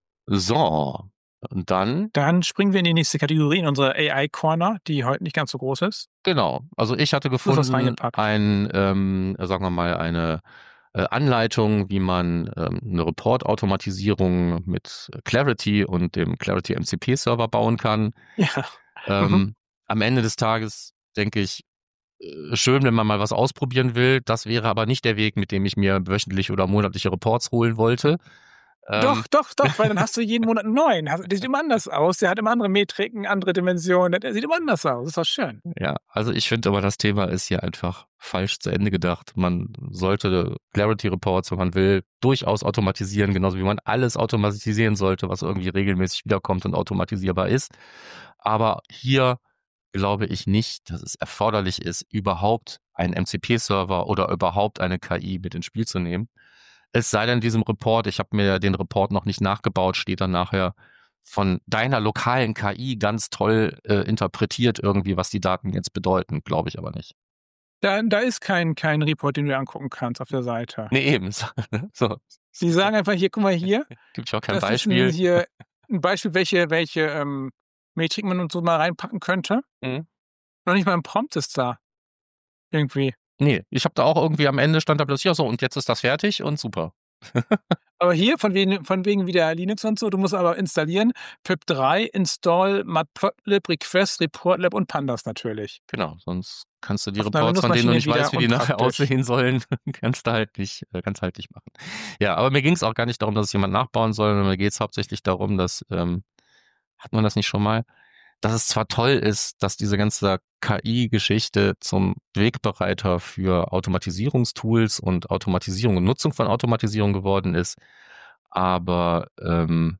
So, und dann, Dann springen wir in die nächste Kategorie, in unsere A I-Corner, die heute nicht ganz so groß ist. genau, also ich hatte hast was gefunden, reingepackt. ein, ähm, sagen wir mal, eine äh, Anleitung, wie man ähm, eine Report-Automatisierung mit Clarity und dem Clarity M C P-Server bauen kann. Ja. Ähm, Mhm. Am Ende des Tages denke ich, äh, schön, wenn man mal was ausprobieren will. Das wäre aber nicht der Weg, mit dem ich mir wöchentlich oder monatliche Reports holen wollte. Ähm, Doch, doch, doch, weil dann hast du jeden Monat einen neuen. Der sieht immer anders aus. Der hat immer andere Metriken, andere Dimensionen. Der sieht immer anders aus. Das ist doch schön. Ja, also ich finde aber, das Thema ist hier einfach falsch zu Ende gedacht. Man sollte Clarity Reports, wenn man will, durchaus automatisieren, genauso wie man alles automatisieren sollte, was irgendwie regelmäßig wiederkommt und automatisierbar ist. Aber hier glaube ich nicht, dass es erforderlich ist, überhaupt einen M C P-Server oder überhaupt eine K I mit ins Spiel zu nehmen. Es sei denn, in diesem Report, ich habe mir den Report noch nicht nachgebaut, steht dann nachher von deiner lokalen K I ganz toll äh, interpretiert irgendwie, was die Daten jetzt bedeuten. Glaube ich aber nicht. Da, da ist kein, kein Report, den du dir angucken kannst auf der Seite. Nee, eben. So. Die sagen einfach hier, guck mal hier. Gibt ja auch kein Das Beispiel. ist ein, hier ein Beispiel, welche, welche ähm, Metriken man und so mal reinpacken könnte. Mhm. Noch nicht mal ein Prompt ist da. Irgendwie. Nee, ich habe da auch irgendwie am Ende stand da plötzlich, ja so, und jetzt ist das fertig und super. Aber hier, von wegen, von wegen wieder Linux und so, du musst aber installieren pip drei, Install, Matplotlib, Request, Reportlab und Pandas natürlich. Genau, sonst kannst du die Auf einer Reports, von denen du nicht Windows-Maschine weißt, wie die wieder nachher unpraktisch. aussehen sollen, kannst du halt nicht, äh, kannst halt nicht machen. Ja, aber mir ging es auch gar nicht darum, dass es jemand nachbauen soll, sondern mir geht es hauptsächlich darum, dass, ähm, hat man das nicht schon mal, dass es zwar toll ist, dass diese ganze K I-Geschichte zum Wegbereiter für Automatisierungstools und Automatisierung und Nutzung von Automatisierung geworden ist, aber ähm,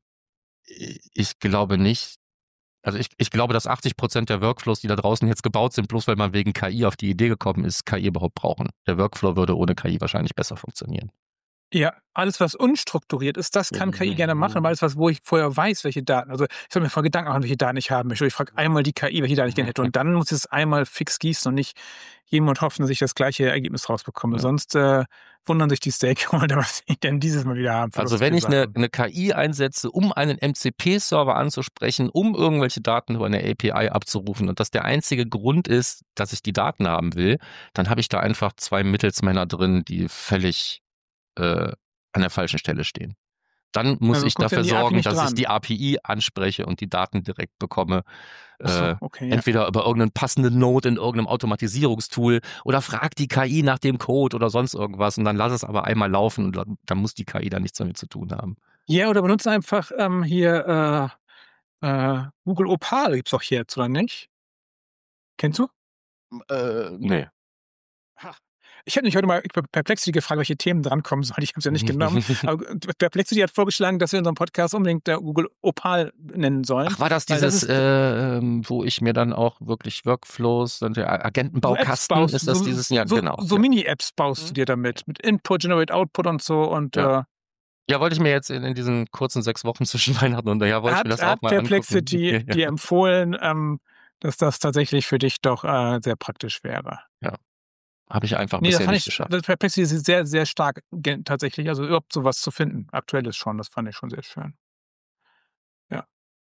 ich glaube nicht, also ich, ich glaube, dass achtzig Prozent der Workflows, die da draußen jetzt gebaut sind, bloß weil man wegen K I auf die Idee gekommen ist, K I überhaupt brauchen. Der Workflow würde ohne K I wahrscheinlich besser funktionieren. Ja, alles, was unstrukturiert ist, das kann K I gerne machen, aber alles, was, wo ich vorher weiß, welche Daten, also ich soll mir vorher Gedanken machen, welche Daten ich haben möchte. Ich frage einmal die K I, welche Daten ich gerne hätte. Und dann muss ich es einmal fix gießen und nicht jemand hoffen, dass ich das gleiche Ergebnis rausbekomme. Ja. Sonst äh, wundern sich die Stakeholder, was sie denn dieses Mal wieder haben. für Also wenn ich lustige eine, Sachen. eine K I einsetze, um einen M C P-Server anzusprechen, um irgendwelche Daten über eine A P I abzurufen und das der einzige Grund ist, dass ich die Daten haben will, dann habe ich da einfach zwei Mittelsmänner drin, die völlig äh, an der falschen Stelle stehen. Dann muss Also ich kommst du an dafür die A P I sorgen, nicht dass ich dran. die A P I anspreche und die Daten direkt bekomme. Ach so, Äh, okay, ja. entweder über irgendeinen passenden Node in irgendeinem Automatisierungstool oder frag die K I nach dem Code oder sonst irgendwas und dann lass es aber einmal laufen und dann, dann muss die K I da nichts damit zu tun haben. Ja, oder benutze einfach ähm, hier äh, äh, Google Opal gibt's doch jetzt, oder nicht? Kennst du? Äh, nee. Ha. Ich hätte mich heute mal über Perplexity gefragt, welche Themen drankommen sollen. Ich habe es ja nicht genommen. Aber Perplexity hat vorgeschlagen, dass wir in unserem Podcast unbedingt äh, Google Opal nennen sollen. Ach, war das Weil das dieses, ist äh, ähm, wo ich mir dann auch wirklich Workflows und der so Apps Agentenbaukasten, baust, ist das so, dieses, ja, so, genau. so Ja. Mini-Apps baust du Mhm. dir damit. Mit Input, Generate, Output und so. Und Ja. äh, Ja, wollte ich mir jetzt in, in diesen kurzen sechs Wochen zwischen Weihnachten und ja, wollte ich mir hat, das auch hat mal Perplexity angucken. Ja, dir ja. empfohlen, ähm, dass das tatsächlich für dich doch äh, sehr praktisch wäre. Ja. Habe ich einfach Nee, das bisher fand nicht ich, geschafft. das Perplexity ist sehr, sehr stark gen- tatsächlich. Also überhaupt sowas zu finden. Aktuelles schon, das fand ich schon sehr schön. Ja.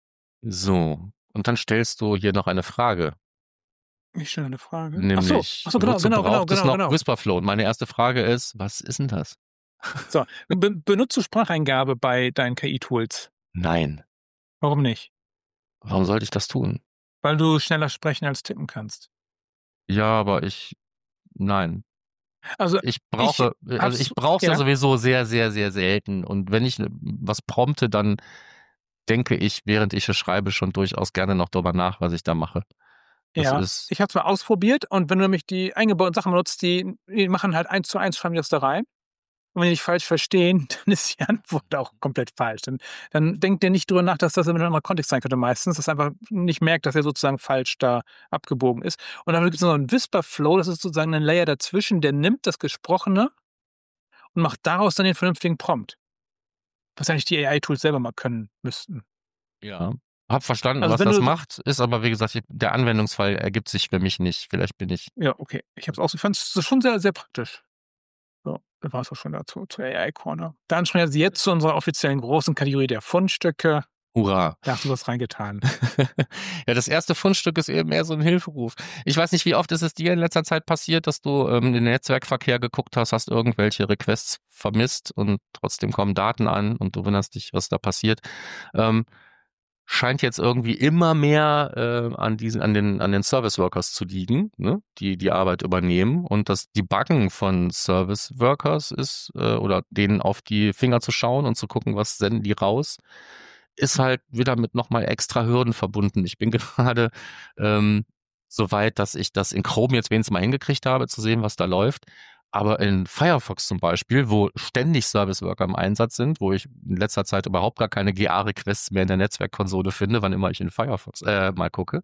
So, und dann stellst du hier noch eine Frage, Ich stelle eine Frage. Ach so, nämlich, ach so, genau, wozu genau, genau, braucht es genau, noch genau. Whisperflow? Und meine erste Frage ist, was ist denn das? So, be benutzt du Spracheingabe bei deinen K I-Tools? Nein. Warum nicht? Warum sollte ich das tun? Weil du schneller sprechen als tippen kannst. Ja, aber ich, nein. Also Ich ich brauche, also hab's, ich brauche es ja ja, sowieso sehr, sehr, sehr selten. Und wenn ich ne- was prompte, dann denke ich, während ich es schreibe, schon durchaus gerne noch darüber nach, was ich da mache. Das ja. ist, Ich habe es mal ausprobiert und wenn du nämlich die eingebauten Sachen benutzt, die, die machen halt eins zu eins, schreiben die das da rein. Und wenn die dich falsch verstehen, dann ist die Antwort auch komplett falsch. Dann, dann denkt der nicht drüber nach, dass das in einem anderen Kontext sein könnte meistens, dass er einfach nicht merkt, dass er sozusagen falsch da abgebogen ist. Und dann gibt es noch einen Whisper-Flow, das ist sozusagen ein Layer dazwischen, der nimmt das Gesprochene und macht daraus dann den vernünftigen Prompt. Was eigentlich die A I-Tools selber mal können müssten. ja, hab verstanden, Also was wenn das du, macht, ist aber, wie gesagt, ich- der Anwendungsfall ergibt sich für mich nicht. Vielleicht bin ich, ja, okay, ich habe es auch, ich fand es schon sehr, sehr praktisch. So, das war es auch schon dazu, zur A I-Corner. Dann schon jetzt zu unserer offiziellen großen Kategorie der Fundstücke. hurra. Da hast du was reingetan. Ja, das erste Fundstück ist eben eher so ein Hilferuf. Ich weiß nicht, wie oft ist es dir in letzter Zeit passiert, dass du ähm, in den Netzwerkverkehr geguckt hast, hast irgendwelche Requests vermisst und trotzdem kommen Daten an und du wunderst dich, was da passiert. Ähm, scheint jetzt irgendwie immer mehr äh, an diesen, an den, an den Service Workers zu liegen, ne? die die Arbeit übernehmen und das Debuggen von Service Workers ist äh, oder denen auf die Finger zu schauen und zu gucken, was senden die raus, ist halt wieder mit nochmal extra Hürden verbunden. Ich bin gerade ähm, so weit, dass ich das in Chrome jetzt wenigstens mal hingekriegt habe, zu sehen, was da läuft. Aber in Firefox zum Beispiel, wo ständig Service Worker im Einsatz sind, wo ich in letzter Zeit überhaupt gar keine G A-Requests mehr in der Netzwerkkonsole finde, wann immer ich in Firefox äh, mal gucke,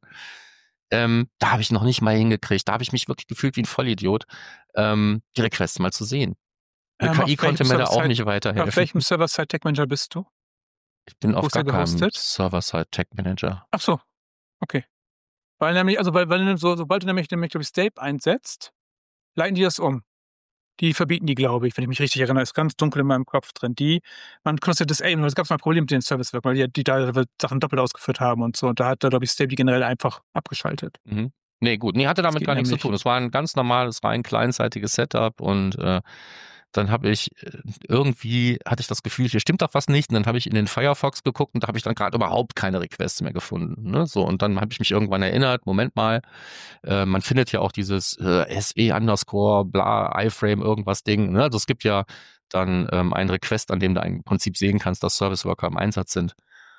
ähm, da habe ich noch nicht mal hingekriegt. Da habe ich mich wirklich gefühlt wie ein Vollidiot, ähm, die Requests mal zu sehen. Eine Ähm, K I auf welchem konnte mir da auch Server-Side nicht weiterhelfen. auf welchem Server-Side Tech Manager bist du? Ich bin Wo auf ist der gar keinem gehostet? Server-Side Tech Manager. Ach so, okay. Weil nämlich, also weil, weil so, sobald du nämlich, nämlich glaube ich, Stape einsetzt, leiten die das um. Die verbieten die, glaube ich, wenn ich mich richtig erinnere. Ist ganz dunkel in meinem Kopf drin. Die, man konnte das disablen, es gab mal ein Problem mit den Service Work, weil die, die da Sachen doppelt ausgeführt haben und so. Und da hat, glaube ich, Stape die generell einfach abgeschaltet. Mhm. Nee, gut. Nee, hatte Das damit geht gar nichts zu nämlich. tun. Es war ein ganz normales, rein kleinseitiges Setup und äh, dann habe ich äh, irgendwie, hatte ich das Gefühl, hier stimmt doch was nicht. Und dann habe ich in den Firefox geguckt und da habe ich dann gerade überhaupt keine Requests mehr gefunden. Ne? So, und dann habe ich mich irgendwann erinnert, Moment mal, äh, man findet ja auch dieses äh, S E underscore bla iframe irgendwas Ding. Ne? Also es gibt ja dann ähm, einen Request, an dem du im Prinzip sehen kannst, dass Service Worker im Einsatz sind.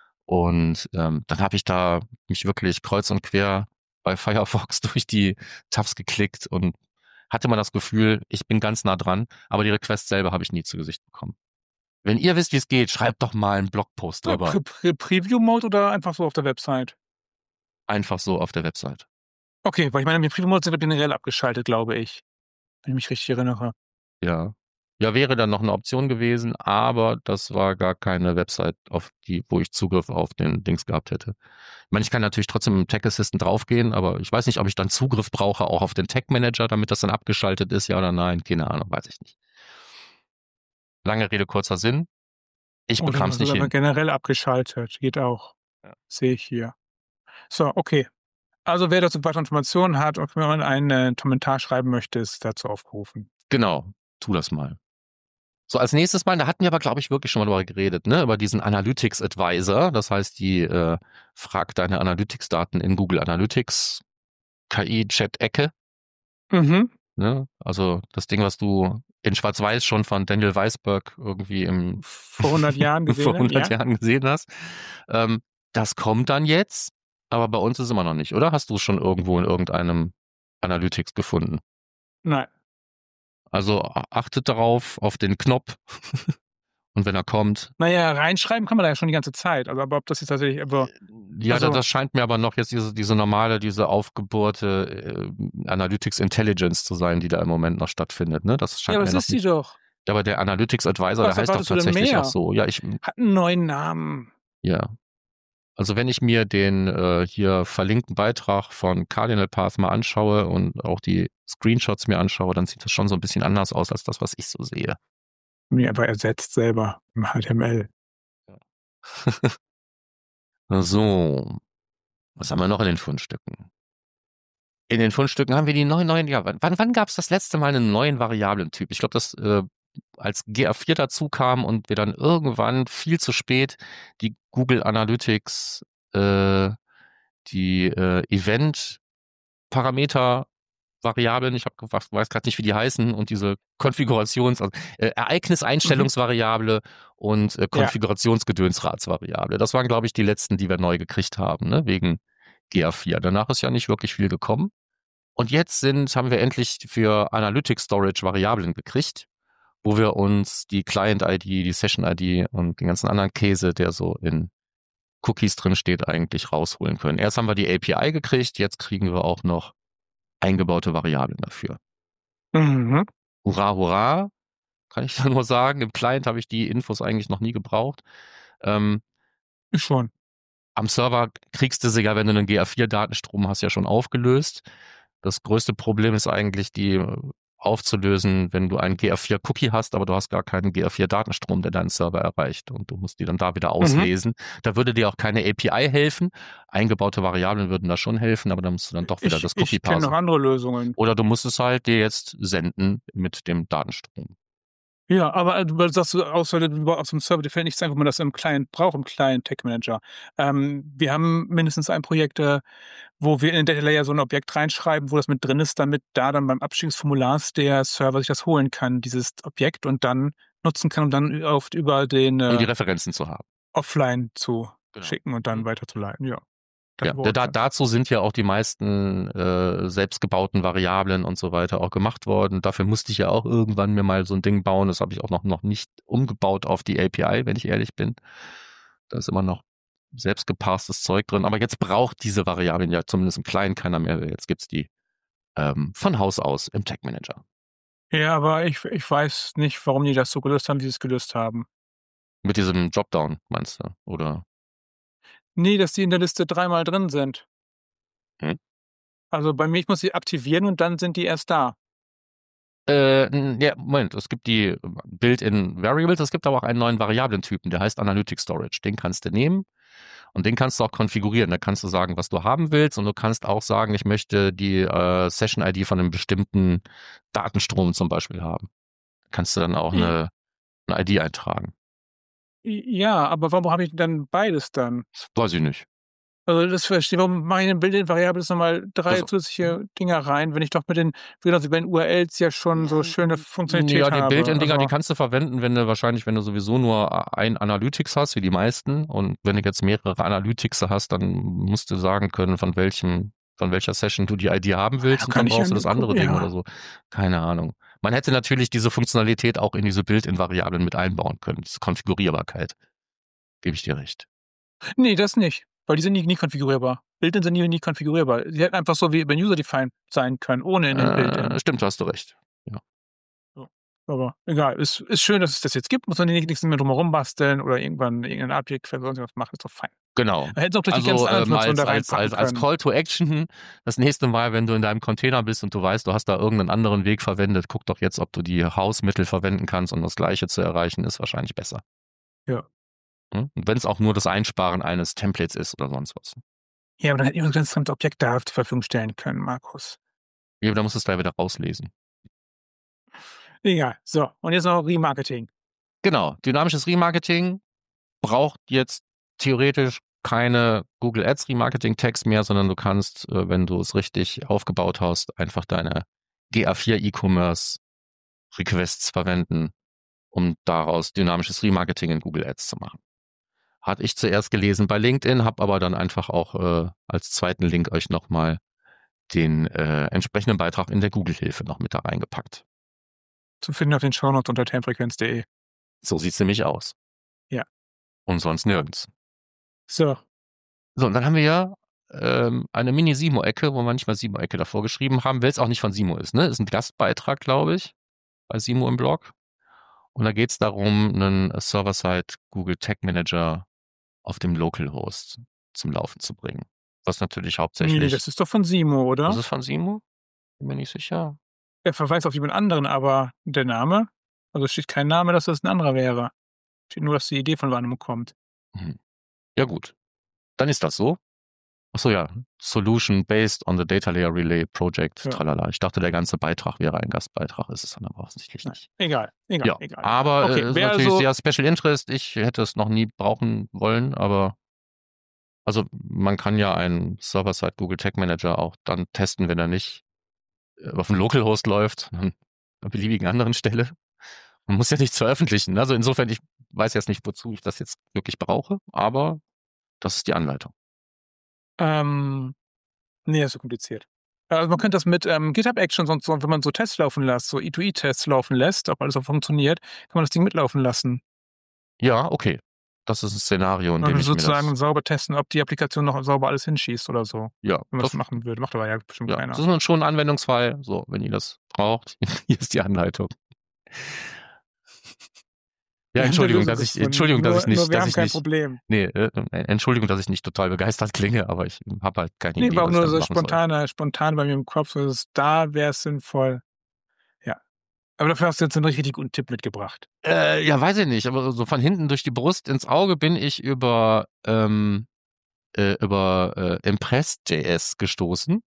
Und ähm, dann habe ich da mich wirklich kreuz und quer bei Firefox durch die Tabs geklickt und hatte mal das Gefühl, ich bin ganz nah dran, aber die Requests selber habe ich nie zu Gesicht bekommen. Wenn ihr wisst, wie es geht, schreibt doch mal einen Blogpost Ja, drüber. Pre Pre Preview-Mode oder einfach so auf der Website? Einfach so auf der Website. Okay, weil ich meine, mit Preview-Mode sind wir generell abgeschaltet, glaube ich. Wenn ich mich richtig erinnere. Ja. Ja, wäre dann noch eine Option gewesen, aber das war gar keine Website, auf die, wo ich Zugriff auf den Dings gehabt hätte. Ich meine, ich kann natürlich trotzdem im Tech Assistant draufgehen, aber ich weiß nicht, ob ich dann Zugriff brauche auch auf den Tech Manager, damit das dann abgeschaltet ist, ja oder nein. Keine Ahnung, weiß ich nicht. Lange Rede, kurzer Sinn. Ich Oder bekam es nicht sogar hin. generell abgeschaltet. Geht auch. Ja. Sehe ich hier. So, okay. Also wer dazu weitere Informationen hat und wenn man einen äh, Kommentar schreiben möchte, ist dazu aufgerufen. Genau, tu das mal. So, als nächstes Mal, da hatten wir aber, glaube ich, wirklich schon mal drüber geredet, ne, über diesen Analytics Advisor. Das heißt, die äh, fragt deine Analytics-Daten in Google Analytics, K I-Chat-Ecke. Mhm. Ne? Also das Ding, was du in Schwarz-Weiß schon von Daniel Weisberg irgendwie im Vor hundert Jahren gesehen vor haben, hundert ja. Jahren gesehen hast. Ähm, das kommt dann jetzt, aber bei uns ist es immer noch nicht, oder? Hast du es schon irgendwo in irgendeinem Analytics gefunden? Nein. Also a- achtet darauf, auf den Knopf und wenn er kommt. Naja, reinschreiben kann man da ja schon die ganze Zeit. Also, aber ob das jetzt tatsächlich, aber, Ja, also, da- das scheint mir aber noch jetzt diese, diese normale, diese aufgebohrte äh, Analytics Intelligence zu sein, die da im Moment noch stattfindet. Ne? Das ja, scheint aber mir das noch ist die nicht. doch. Aber der Analytics Advisor, der Was heißt doch erwartest du denn tatsächlich auch mehr? so. Ja, ich, Hat einen neuen Namen. ja. Also wenn ich mir den äh, hier verlinkten Beitrag von Cardinal Path mal anschaue und auch die Screenshots mir anschaue, dann sieht das schon so ein bisschen anders aus als das, was ich so sehe. Mir aber ersetzt selber im H T M L. So, was haben wir noch in den Fundstücken? In den Fundstücken haben wir die neuen, neuen, ja, wann, wann gab es das letzte Mal einen neuen Variablentyp? Ich glaube, dass äh, als G A vier dazu kam und wir dann irgendwann viel zu spät die Google Analytics, äh, die äh, Event-Parameter Variablen, ich hab, weiß gerade nicht, wie die heißen, und diese Konfigurations-, also äh, Ereigniseinstellungsvariable und äh, Ja. Konfigurationsgedönsratsvariable. Das waren, glaube ich, die letzten, die wir neu gekriegt haben, ne? Wegen G A vier. Danach ist ja nicht wirklich viel gekommen. Und jetzt sind, haben wir endlich für Analytics Storage Variablen gekriegt, wo wir uns die Client-I D, die Session-I D und den ganzen anderen Käse, der so in Cookies drin steht, eigentlich rausholen können. Erst haben wir die A P I gekriegt, jetzt kriegen wir auch noch eingebaute Variablen dafür. Mhm. Hurra, hurra, kann ich da nur sagen. Im Client habe ich die Infos eigentlich noch nie gebraucht. Ähm, Ich schon. am Server kriegst du sie ja, wenn du einen G A vier Datenstrom hast, ja schon aufgelöst. Das größte Problem ist eigentlich, die äh, aufzulösen, wenn du einen G A vier Cookie hast, aber du hast gar keinen G A vier Datenstrom, der deinen Server erreicht, und du musst die dann da wieder auslesen. Mhm. Da würde dir auch keine A P I helfen. Eingebaute Variablen würden da schon helfen, aber dann musst du dann doch wieder Ich, das Cookie ich kenne parsen. noch andere Lösungen. Oder du musst es halt dir jetzt senden mit dem Datenstrom. Ja, aber du sagst, außer aus dem Server, dir fällt nichts ein, wo man das im Client braucht, im Client Tag Manager. Ähm, wir haben mindestens ein Projekt, äh, wo wir in den Data Layer so ein Objekt reinschreiben, wo das mit drin ist, damit da dann beim Abschicken des Formulars der Server sich das holen kann, dieses Objekt, und dann nutzen kann, um dann oft über den äh, um die Referenzen zu haben. Offline zu Genau. schicken und dann Mhm. weiterzuleiten. Ja. Ja, da, dazu sind ja auch die meisten äh, selbstgebauten Variablen und so weiter auch gemacht worden. Dafür musste ich ja auch irgendwann mir mal so ein Ding bauen. Das habe ich auch noch, noch nicht umgebaut auf die A P I, wenn ich ehrlich bin. Da ist immer noch selbst geparstes Zeug drin. Aber jetzt braucht diese Variablen ja zumindest im Kleinen keiner mehr. Jetzt gibt's die ähm, von Haus aus im Tag Manager. Ja, aber ich, ich weiß nicht, warum die das so gelöst haben, wie sie es gelöst haben. Mit diesem Dropdown, meinst du? Oder? Nee, dass die in der Liste dreimal drin sind. Hm? Also bei mir, ich muss sie aktivieren und dann sind die erst da. Äh, ja, Moment, es gibt die Built-in Variables, es gibt aber auch einen neuen Variablentypen, der heißt Analytics Storage. Den kannst du nehmen und den kannst du auch konfigurieren. Da kannst du sagen, was du haben willst, und du kannst auch sagen, ich möchte die äh, Session-I D von einem bestimmten Datenstrom zum Beispiel haben. Da kannst du dann auch eine, eine I D eintragen. Ja, aber warum habe ich dann beides dann? Weiß ich nicht. Also das verstehe, warum mache ich in Build-in-Variable nochmal drei Also, zusätzliche Dinger rein, wenn ich doch mit den, wie gesagt, bei den U R Ls ja schon so schöne Funktionalität ja, die habe. Built-in-Dinger, Also, die kannst du verwenden, wenn du wahrscheinlich, wenn du sowieso nur ein Analytics hast, wie die meisten, und wenn du jetzt mehrere Analytics hast, dann musst du sagen können, von welchem, von welcher Session du die I D haben willst, und kann dann ich brauchst ja du das nur andere gucken, Ding ja. oder so. Keine Ahnung. Man hätte natürlich diese Funktionalität auch in diese Built-in-Variablen mit einbauen können, diese Konfigurierbarkeit. Gebe ich dir recht. Nee, das nicht, weil die sind nie, nie konfigurierbar. Build-in sind nie, nie konfigurierbar. Die hätten einfach so wie bei User-Defined sein können, ohne in den Äh, Build-in. stimmt, hast du recht. Ja. So. Aber egal, es ist schön, dass es das jetzt gibt, muss man nichts mehr drumherum basteln oder irgendwann irgendein Objekt oder sonst was machen, ist doch fein. Genau. Da hätten sie auch gleich die ganzen Also anderen ähm, Informationen als, da als, reinpacken als, als können. Call to Action, das nächste Mal, wenn du in deinem Container bist und du weißt, du hast da irgendeinen anderen Weg verwendet, guck doch jetzt, ob du die Hausmittel verwenden kannst, um das Gleiche zu erreichen, ist wahrscheinlich besser. Ja. Hm? Und wenn es auch nur das Einsparen eines Templates ist oder sonst was. Ja, aber dann hätten wir ein ganz fremdes Objekt da zur Verfügung stellen können, Markus. Ja, da musst du es gleich wieder rauslesen. Egal. So, und jetzt noch Remarketing. Genau, dynamisches Remarketing braucht jetzt theoretisch keine Google Ads Remarketing Tags mehr, sondern du kannst, äh, wenn du es richtig aufgebaut hast, einfach deine G A vier E-Commerce Requests verwenden, um daraus dynamisches Remarketing in Google Ads zu machen. Hatte ich zuerst gelesen bei LinkedIn, habe aber dann einfach auch äh, als zweiten Link euch nochmal den äh, entsprechenden Beitrag in der Google-Hilfe noch mit da reingepackt. Zu finden auf den Shownotes unter termfrequenz punkt de. So sieht's nämlich aus. Ja. Und sonst nirgends. So. So, und dann haben wir ja ähm, eine Mini-Simo-Ecke, wo wir nicht mal Simo-Ecke davor geschrieben haben, weil es auch nicht von Simo ist. Ne? Ist ein Gastbeitrag, glaube ich, bei Simo im Blog. Und da geht es darum, einen Server-Side Google Tag Manager auf dem Localhost zum Laufen zu bringen. Was natürlich hauptsächlich... Nee, das ist doch von Simo, oder? Das ist von Simo? Bin mir nicht sicher. Er verweist auf jemand anderen, aber der Name, also steht kein Name, dass das ein anderer wäre. Steht nur, dass die Idee von Wanum kommt. Hm. Ja gut, dann ist das so. Achso, ja, Solution based on the Data Layer Relay Project, Ja. tralala. Ich dachte, der ganze Beitrag wäre ein Gastbeitrag, ist es dann aber offensichtlich nicht. Egal, egal, Ja, egal. aber Okay, äh, ist wer natürlich also- sehr Special Interest. Ich hätte es noch nie brauchen wollen, aber also man kann ja einen Server-Side Google Tag Manager auch dann testen, wenn er nicht äh, auf dem Localhost läuft, an einer beliebigen anderen Stelle. Man muss ja nichts veröffentlichen. Also insofern, ich weiß jetzt nicht, wozu ich das jetzt wirklich brauche, aber das ist die Anleitung. Ähm, nee, das ist so kompliziert. Also man könnte das mit ähm, GitHub Actions und so, wenn man so Tests laufen lässt, so E zwei E-Tests laufen lässt, ob alles so funktioniert, kann man das Ding mitlaufen lassen. Ja, okay. Das ist ein Szenario, in Man dem würde ich mir sozusagen das... sauber testen, ob die Applikation noch sauber alles hinschießt oder so. Ja, Wenn man das, das, machen würde. Macht aber ja bestimmt ja, keiner. das ist schon ein Anwendungsfall. So, wenn ihr das braucht, hier ist die Anleitung. Ja, Wir haben Entschuldigung, eine dass Lösung ich, gefunden. Entschuldigung, dass nur, ich nicht, nur wir dass haben ich kein nicht, Problem. nee, äh, Entschuldigung, dass ich nicht total begeistert klinge, aber ich habe halt keine Nee, Idee, war auch was ich nur damit so machen soll. spontan, spontan bei mir im Kopf, so ist, da wäre es sinnvoll. Ja. Aber dafür hast du jetzt einen richtig guten Tipp mitgebracht. Äh, ja, weiß ich nicht, aber so von hinten durch die Brust ins Auge bin ich über, ähm, äh, über äh, Impress.js gestoßen.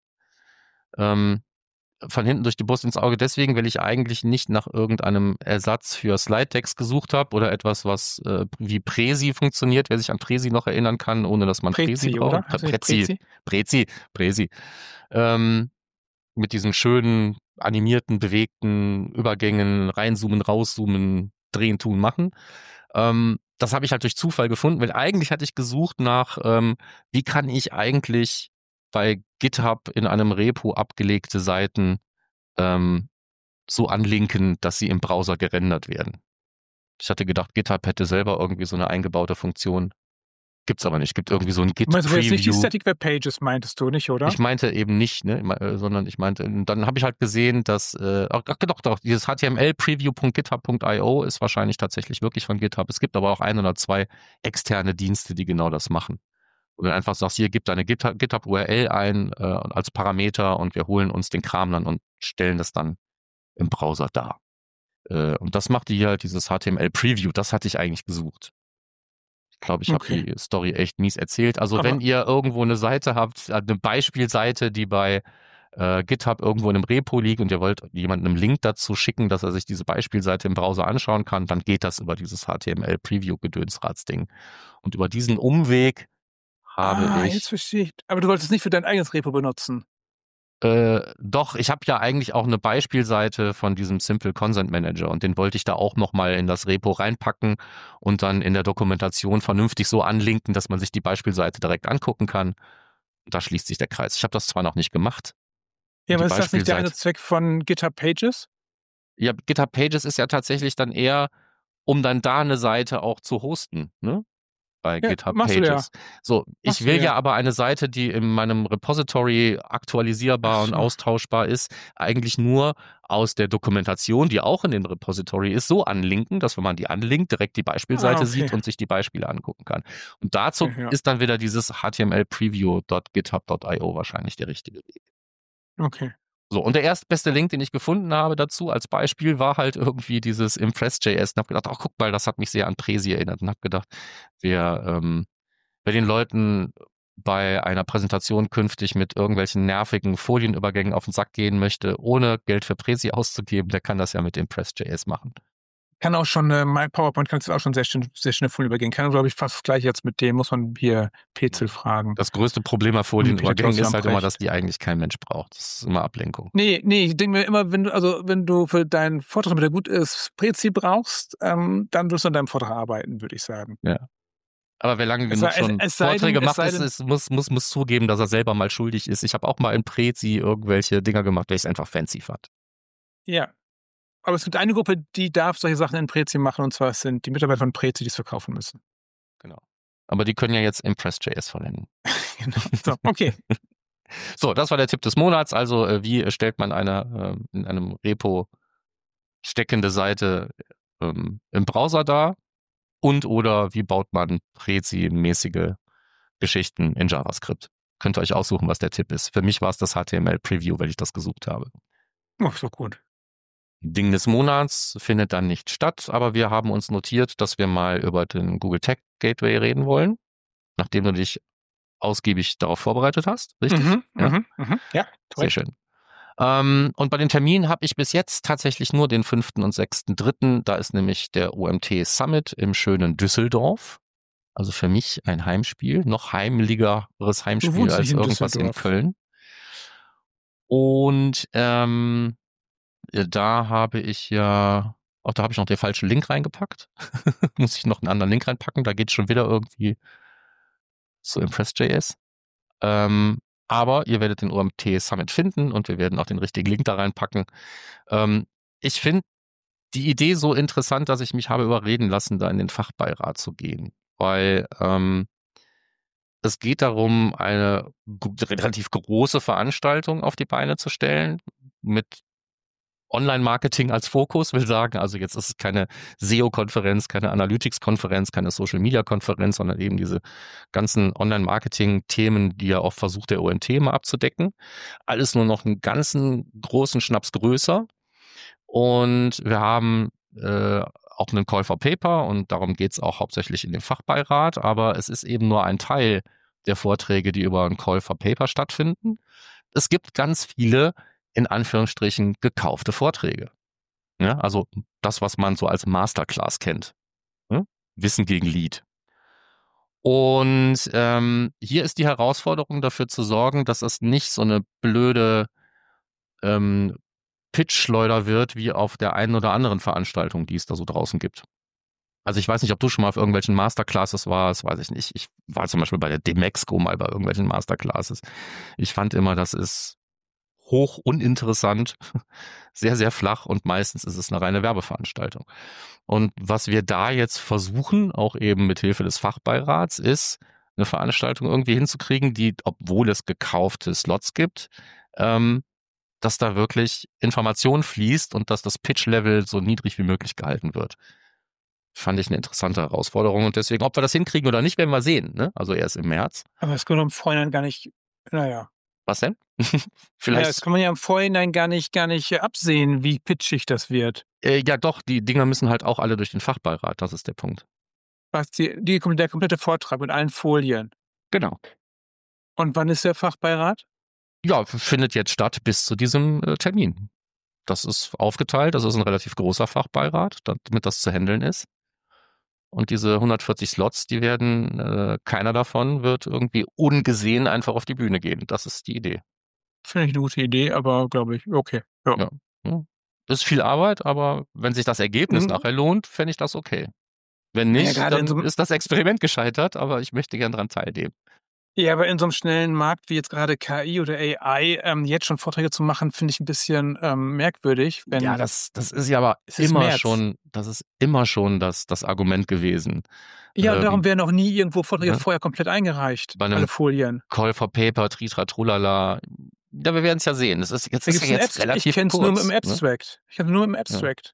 Ähm, von hinten durch die Brust ins Auge deswegen, weil ich eigentlich nicht nach irgendeinem Ersatz für Slide-Decks gesucht habe oder etwas, was äh, wie Prezi funktioniert, wer sich an Prezi noch erinnern kann, ohne dass man Prezi, Prezi, braucht. oder? Heißt das nicht Prezi, Prezi, Prezi. Ähm, mit diesen schönen, animierten, bewegten Übergängen, reinzoomen, rauszoomen, drehen, tun, machen. Ähm, das habe ich halt durch Zufall gefunden, weil eigentlich hatte ich gesucht nach, ähm, wie kann ich eigentlich bei GitHub in einem Repo abgelegte Seiten ähm, so anlinken, dass sie im Browser gerendert werden. Ich hatte gedacht, GitHub hätte selber irgendwie so eine eingebaute Funktion. Gibt's aber nicht. Gibt irgendwie so ein Du meinst aber jetzt nicht die Git-Preview. Static Web Pages, meintest du nicht, oder? Ich meinte eben nicht, ne, sondern ich meinte, dann habe ich halt gesehen, dass, äh, ach, doch, doch, dieses H T M L preview punkt github punkt i o ist wahrscheinlich tatsächlich wirklich von GitHub. Es gibt aber auch ein oder zwei externe Dienste, die genau das machen. Wo du einfach sagst, hier, gib deine GitHub-U R L ein äh, als Parameter und wir holen uns den Kram dann und stellen das dann im Browser dar. Äh, und das macht hier halt dieses H T M L Preview. Das hatte ich eigentlich gesucht. Ich glaube, ich Okay. habe die Story echt mies erzählt. Also Aber- wenn ihr irgendwo eine Seite habt, eine Beispielseite, die bei äh, GitHub irgendwo in einem Repo liegt und ihr wollt jemandem einen Link dazu schicken, dass er sich diese Beispielseite im Browser anschauen kann, dann geht das über dieses H T M L Preview Gedönsratsding. Und über diesen Umweg habe ah, ich... jetzt verstehe ich. Aber du wolltest es nicht für dein eigenes Repo benutzen. Äh, doch, ich habe ja eigentlich auch eine Beispielseite von diesem Simple Consent Manager und den wollte ich da auch nochmal in das Repo reinpacken und dann in der Dokumentation vernünftig so anlinken, dass man sich die Beispielseite direkt angucken kann. Und da schließt sich der Kreis. Ich habe das zwar noch nicht gemacht. Ja, Die aber ist das nicht der Beispielseite- eine Zweck von GitHub Pages? Ja, GitHub Pages ist ja tatsächlich dann eher, um dann da eine Seite auch zu hosten, ne? Bei Ja, GitHub machst du ja. Pages. So, ich Machst du will ja. ja aber eine Seite, die in meinem Repository aktualisierbar Ach und so. austauschbar ist, eigentlich nur aus der Dokumentation, die auch in den Repository ist, so anlinken, dass wenn man die anlinkt, direkt die Beispielseite Ah, okay. sieht und sich die Beispiele angucken kann. Und dazu Okay, ja. ist dann wieder dieses H T M L preview punkt github punkt i o wahrscheinlich der richtige Weg. Okay. So, und der erstbeste Link, den ich gefunden habe dazu als Beispiel, war halt irgendwie dieses Impress.js. Und habe gedacht, ach guck mal, das hat mich sehr an Prezi erinnert. Und habe gedacht, wer, ähm, wer den Leuten bei einer Präsentation künftig mit irgendwelchen nervigen Folienübergängen auf den Sack gehen möchte, ohne Geld für Prezi auszugeben, der kann das ja mit Impress.js machen. Kann auch schon, äh, mein PowerPoint kannst du auch schon sehr schnell, sehr schnell voll übergehen. Kann, glaube ich, fast das gleiche jetzt mit dem, muss man hier Petzel fragen. Das größte Problem bei Und Folienübergängen Peter ist halt immer, Klaus dass die eigentlich kein Mensch braucht. Das ist immer Ablenkung. Nee, nee, ich denke mir immer, wenn du, also wenn du für deinen Vortrag, damit er gut ist, Prezi brauchst, ähm, dann wirst du an deinem Vortrag arbeiten, würde ich sagen. Ja. Aber wer lange Es genug sei- es- schon es sei Vorträge denn- es macht, sei ist, denn- ist, muss, muss, muss zugeben, dass er selber mal schuldig ist. Ich habe auch mal in Prezi irgendwelche Dinger gemacht, weil ich es einfach fancy fand. Ja. Aber es gibt eine Gruppe, die darf solche Sachen in Prezi machen, und zwar sind die Mitarbeiter von Prezi, die es verkaufen müssen. Genau. Aber die können ja jetzt Impress.js verwenden. Genau. So, okay. So, das war der Tipp des Monats. Also, äh, wie stellt man eine äh, in einem Repo steckende Seite ähm, im Browser dar? Und oder wie baut man Prezi-mäßige Geschichten in JavaScript? Könnt ihr euch aussuchen, was der Tipp ist. Für mich war es das H T M L-Preview, weil ich das gesucht habe. Oh, so gut. Ding des Monats findet dann nicht statt, aber wir haben uns notiert, dass wir mal über den Google Tech Gateway reden wollen, nachdem du dich ausgiebig darauf vorbereitet hast, richtig? Mhm, Ja, mhm, mhm. Ja, sehr korrekt. schön. Ähm, und bei den Terminen habe ich bis jetzt tatsächlich nur den fünften und sechsten dritten. Da ist nämlich der O M T Summit im schönen Düsseldorf. Also für mich ein Heimspiel, noch heimligeres Heimspiel wohnst als nicht in irgendwas in Düsseldorf. Köln. Und ähm, ja, da habe ich ja, auch da habe ich noch den falschen Link reingepackt. Muss ich noch einen anderen Link reinpacken, da geht schon wieder irgendwie zu Impress.js. Ähm, aber ihr werdet den O M T Summit finden und wir werden auch den richtigen Link da reinpacken. Ähm, ich finde die Idee so interessant, dass ich mich habe überreden lassen, da in den Fachbeirat zu gehen. Weil ähm, es geht darum, eine g- relativ große Veranstaltung auf die Beine zu stellen mit Online-Marketing als Fokus, will sagen, also jetzt ist es keine S E O-Konferenz, keine Analytics-Konferenz, keine Social-Media-Konferenz, sondern eben diese ganzen Online-Marketing-Themen, die ja oft versucht, der O M T mal abzudecken. Alles nur noch einen ganzen großen Schnaps größer. Und wir haben äh, auch einen Call for Paper und darum geht's auch hauptsächlich in dem Fachbeirat, aber es ist eben nur ein Teil der Vorträge, die über einen Call for Paper stattfinden. Es gibt ganz viele in Anführungsstrichen gekaufte Vorträge. Ja, also das, was man so als Masterclass kennt. Ja? Wissen gegen Lead. Und ähm, hier ist die Herausforderung, dafür zu sorgen, dass es nicht so eine blöde ähm, Pitch-Schleuder wird, wie auf der einen oder anderen Veranstaltung, die es da so draußen gibt. Also ich weiß nicht, ob du schon mal auf irgendwelchen Masterclasses warst, weiß ich nicht. Ich war zum Beispiel bei der Demexco mal bei irgendwelchen Masterclasses. Ich fand immer, das ist hoch uninteressant, sehr, sehr flach und meistens ist es eine reine Werbeveranstaltung. Und was wir da jetzt versuchen, auch eben mit Hilfe des Fachbeirats, ist, eine Veranstaltung irgendwie hinzukriegen, die, obwohl es gekaufte Slots gibt, ähm, dass da wirklich Information fließt und dass das Pitch-Level so niedrig wie möglich gehalten wird. Fand ich eine interessante Herausforderung und deswegen, ob wir das hinkriegen oder nicht, werden wir sehen. Ne? Also erst im März. Aber das kann man im Vorhinein gar nicht, naja. Was denn? Vielleicht. Ja, das Vielleicht. kann man ja im Vorhinein gar nicht, gar nicht äh, absehen, wie pitchig das wird. Äh, ja, doch, die Dinger müssen halt auch alle durch den Fachbeirat, das ist der Punkt. Was die, die, der komplette Vortrag mit allen Folien. Genau. Und wann ist der Fachbeirat? Ja, findet jetzt statt bis zu diesem äh, Termin. Das ist aufgeteilt, das ist ein relativ großer Fachbeirat, damit das zu handeln ist. Und diese hundertvierzig Slots, die werden, äh, keiner davon wird irgendwie ungesehen einfach auf die Bühne gehen. Das ist die Idee. Finde ich eine gute Idee, aber glaube ich, okay. Ja. Ja. Ja. Ist viel Arbeit, aber wenn sich das Ergebnis Mhm. nachher lohnt, fände ich das okay. Wenn Ja, nicht, gerade in dann so einem- ist das Experiment gescheitert, aber ich möchte gern dran teilnehmen. Ja, aber in so einem schnellen Markt wie jetzt gerade K I oder A I, ähm, jetzt schon Vorträge zu machen, finde ich ein bisschen ähm, merkwürdig. Wenn Ja, das, das ist ja aber Es ist immer März. schon, das ist immer schon das, das Argument gewesen. Ja, und ähm, darum werden auch nie irgendwo Vorträge ne? vorher komplett eingereicht. Bei einem- Alle Folien. Call for Paper, Tritra, Trulala. Ja, wir werden es ja sehen. Das ist jetzt, Da ist gibt's ja einen jetzt Abst- relativ ich kenne es kurz. nur im ne? Abstract. Ich kenne nur im Abstract.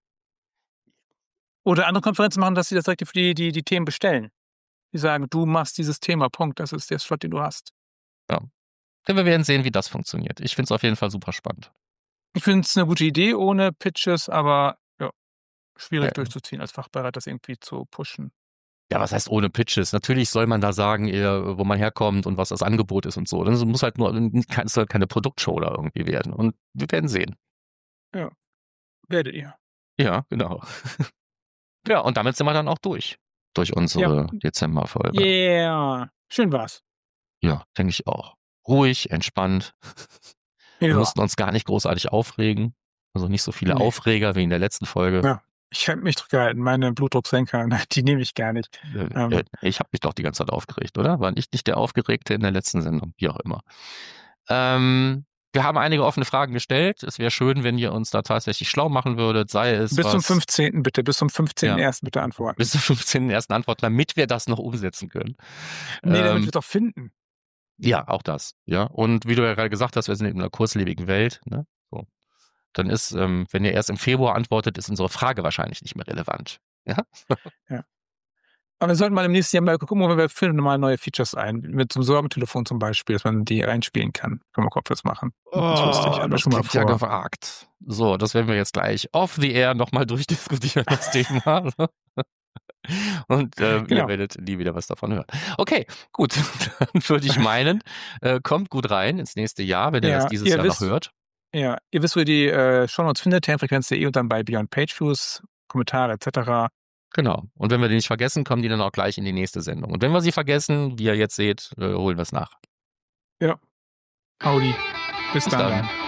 Oder andere Konferenzen machen, dass sie das direkt für die, die, die Themen bestellen. Die sagen, du machst dieses Thema, Punkt, das ist der Slot, den du hast. Ja, wir werden sehen, wie das funktioniert. Ich finde es auf jeden Fall super spannend. Ich finde es eine gute Idee ohne Pitches, aber ja, schwierig Ja. durchzuziehen, als Fachbeirat das irgendwie zu pushen. Ja, was heißt ohne Pitches? Natürlich soll man da sagen, eher, wo man herkommt und was das Angebot ist und so. Das muss halt nur, es soll keine Produktshow da irgendwie werden. Und wir werden sehen. Werdet ihr. Ja, genau. Ja, und damit sind wir dann auch durch. Durch unsere Ja. Dezemberfolge. Yeah. Schön war's. Ja, denke ich auch. Ruhig, entspannt. Wir Ja. mussten uns gar nicht großartig aufregen. Also nicht so viele Nee. Aufreger wie in der letzten Folge. Ja. Ich habe mich zurückgehalten. Meine Blutdrucksenker, die nehme ich gar nicht. Äh, Ähm. äh, Ich habe mich doch die ganze Zeit aufgeregt, oder? War ich nicht der Aufgeregte in der letzten Sendung? Wie auch immer. Ähm, wir haben einige offene Fragen gestellt. Es wäre schön, wenn ihr uns da tatsächlich schlau machen würdet, sei es Bis was, zum fünfzehnten bitte, bis zum fünfzehnten Ja. ersten bitte antworten. bis zum fünfzehnten ersten antworten, damit wir das noch umsetzen können. Nee, damit Ähm, wir es doch finden. Ja, auch das. Ja, und wie du ja gerade gesagt hast, wir sind in einer kurzlebigen Welt. Ne? So. Dann ist, ähm, wenn ihr erst im Februar antwortet, ist unsere Frage wahrscheinlich nicht mehr relevant. Ja? Aber wir sollten mal im nächsten Jahr mal gucken, ob wir führen mal neue Features ein. Mit so einem Sorgentelefon zum Beispiel, dass man die einspielen kann. Können wir Kopfwärts machen. Das ist lustig. Haben wir das schon mal klingt ja vor. gewagt. So, das werden wir jetzt gleich off the air nochmal durchdiskutieren, das Thema. Und äh, Genau. ihr werdet nie wieder was davon hören. Okay, gut. Dann würde ich meinen, äh, kommt gut rein ins nächste Jahr, wenn ihr Ja, das dieses ihr Jahr wisst- noch hört. Ja, ihr wisst, wo ihr die äh, Shownotes findet, termfrequenz punkt de und dann bei Beyond Page Views, Kommentare et cetera. Genau. Und wenn wir die nicht vergessen, kommen die dann auch gleich in die nächste Sendung. Und wenn wir sie vergessen, wie ihr jetzt seht, äh, holen wir es nach. Ja. Audi. Bis, Bis dann. dann. dann.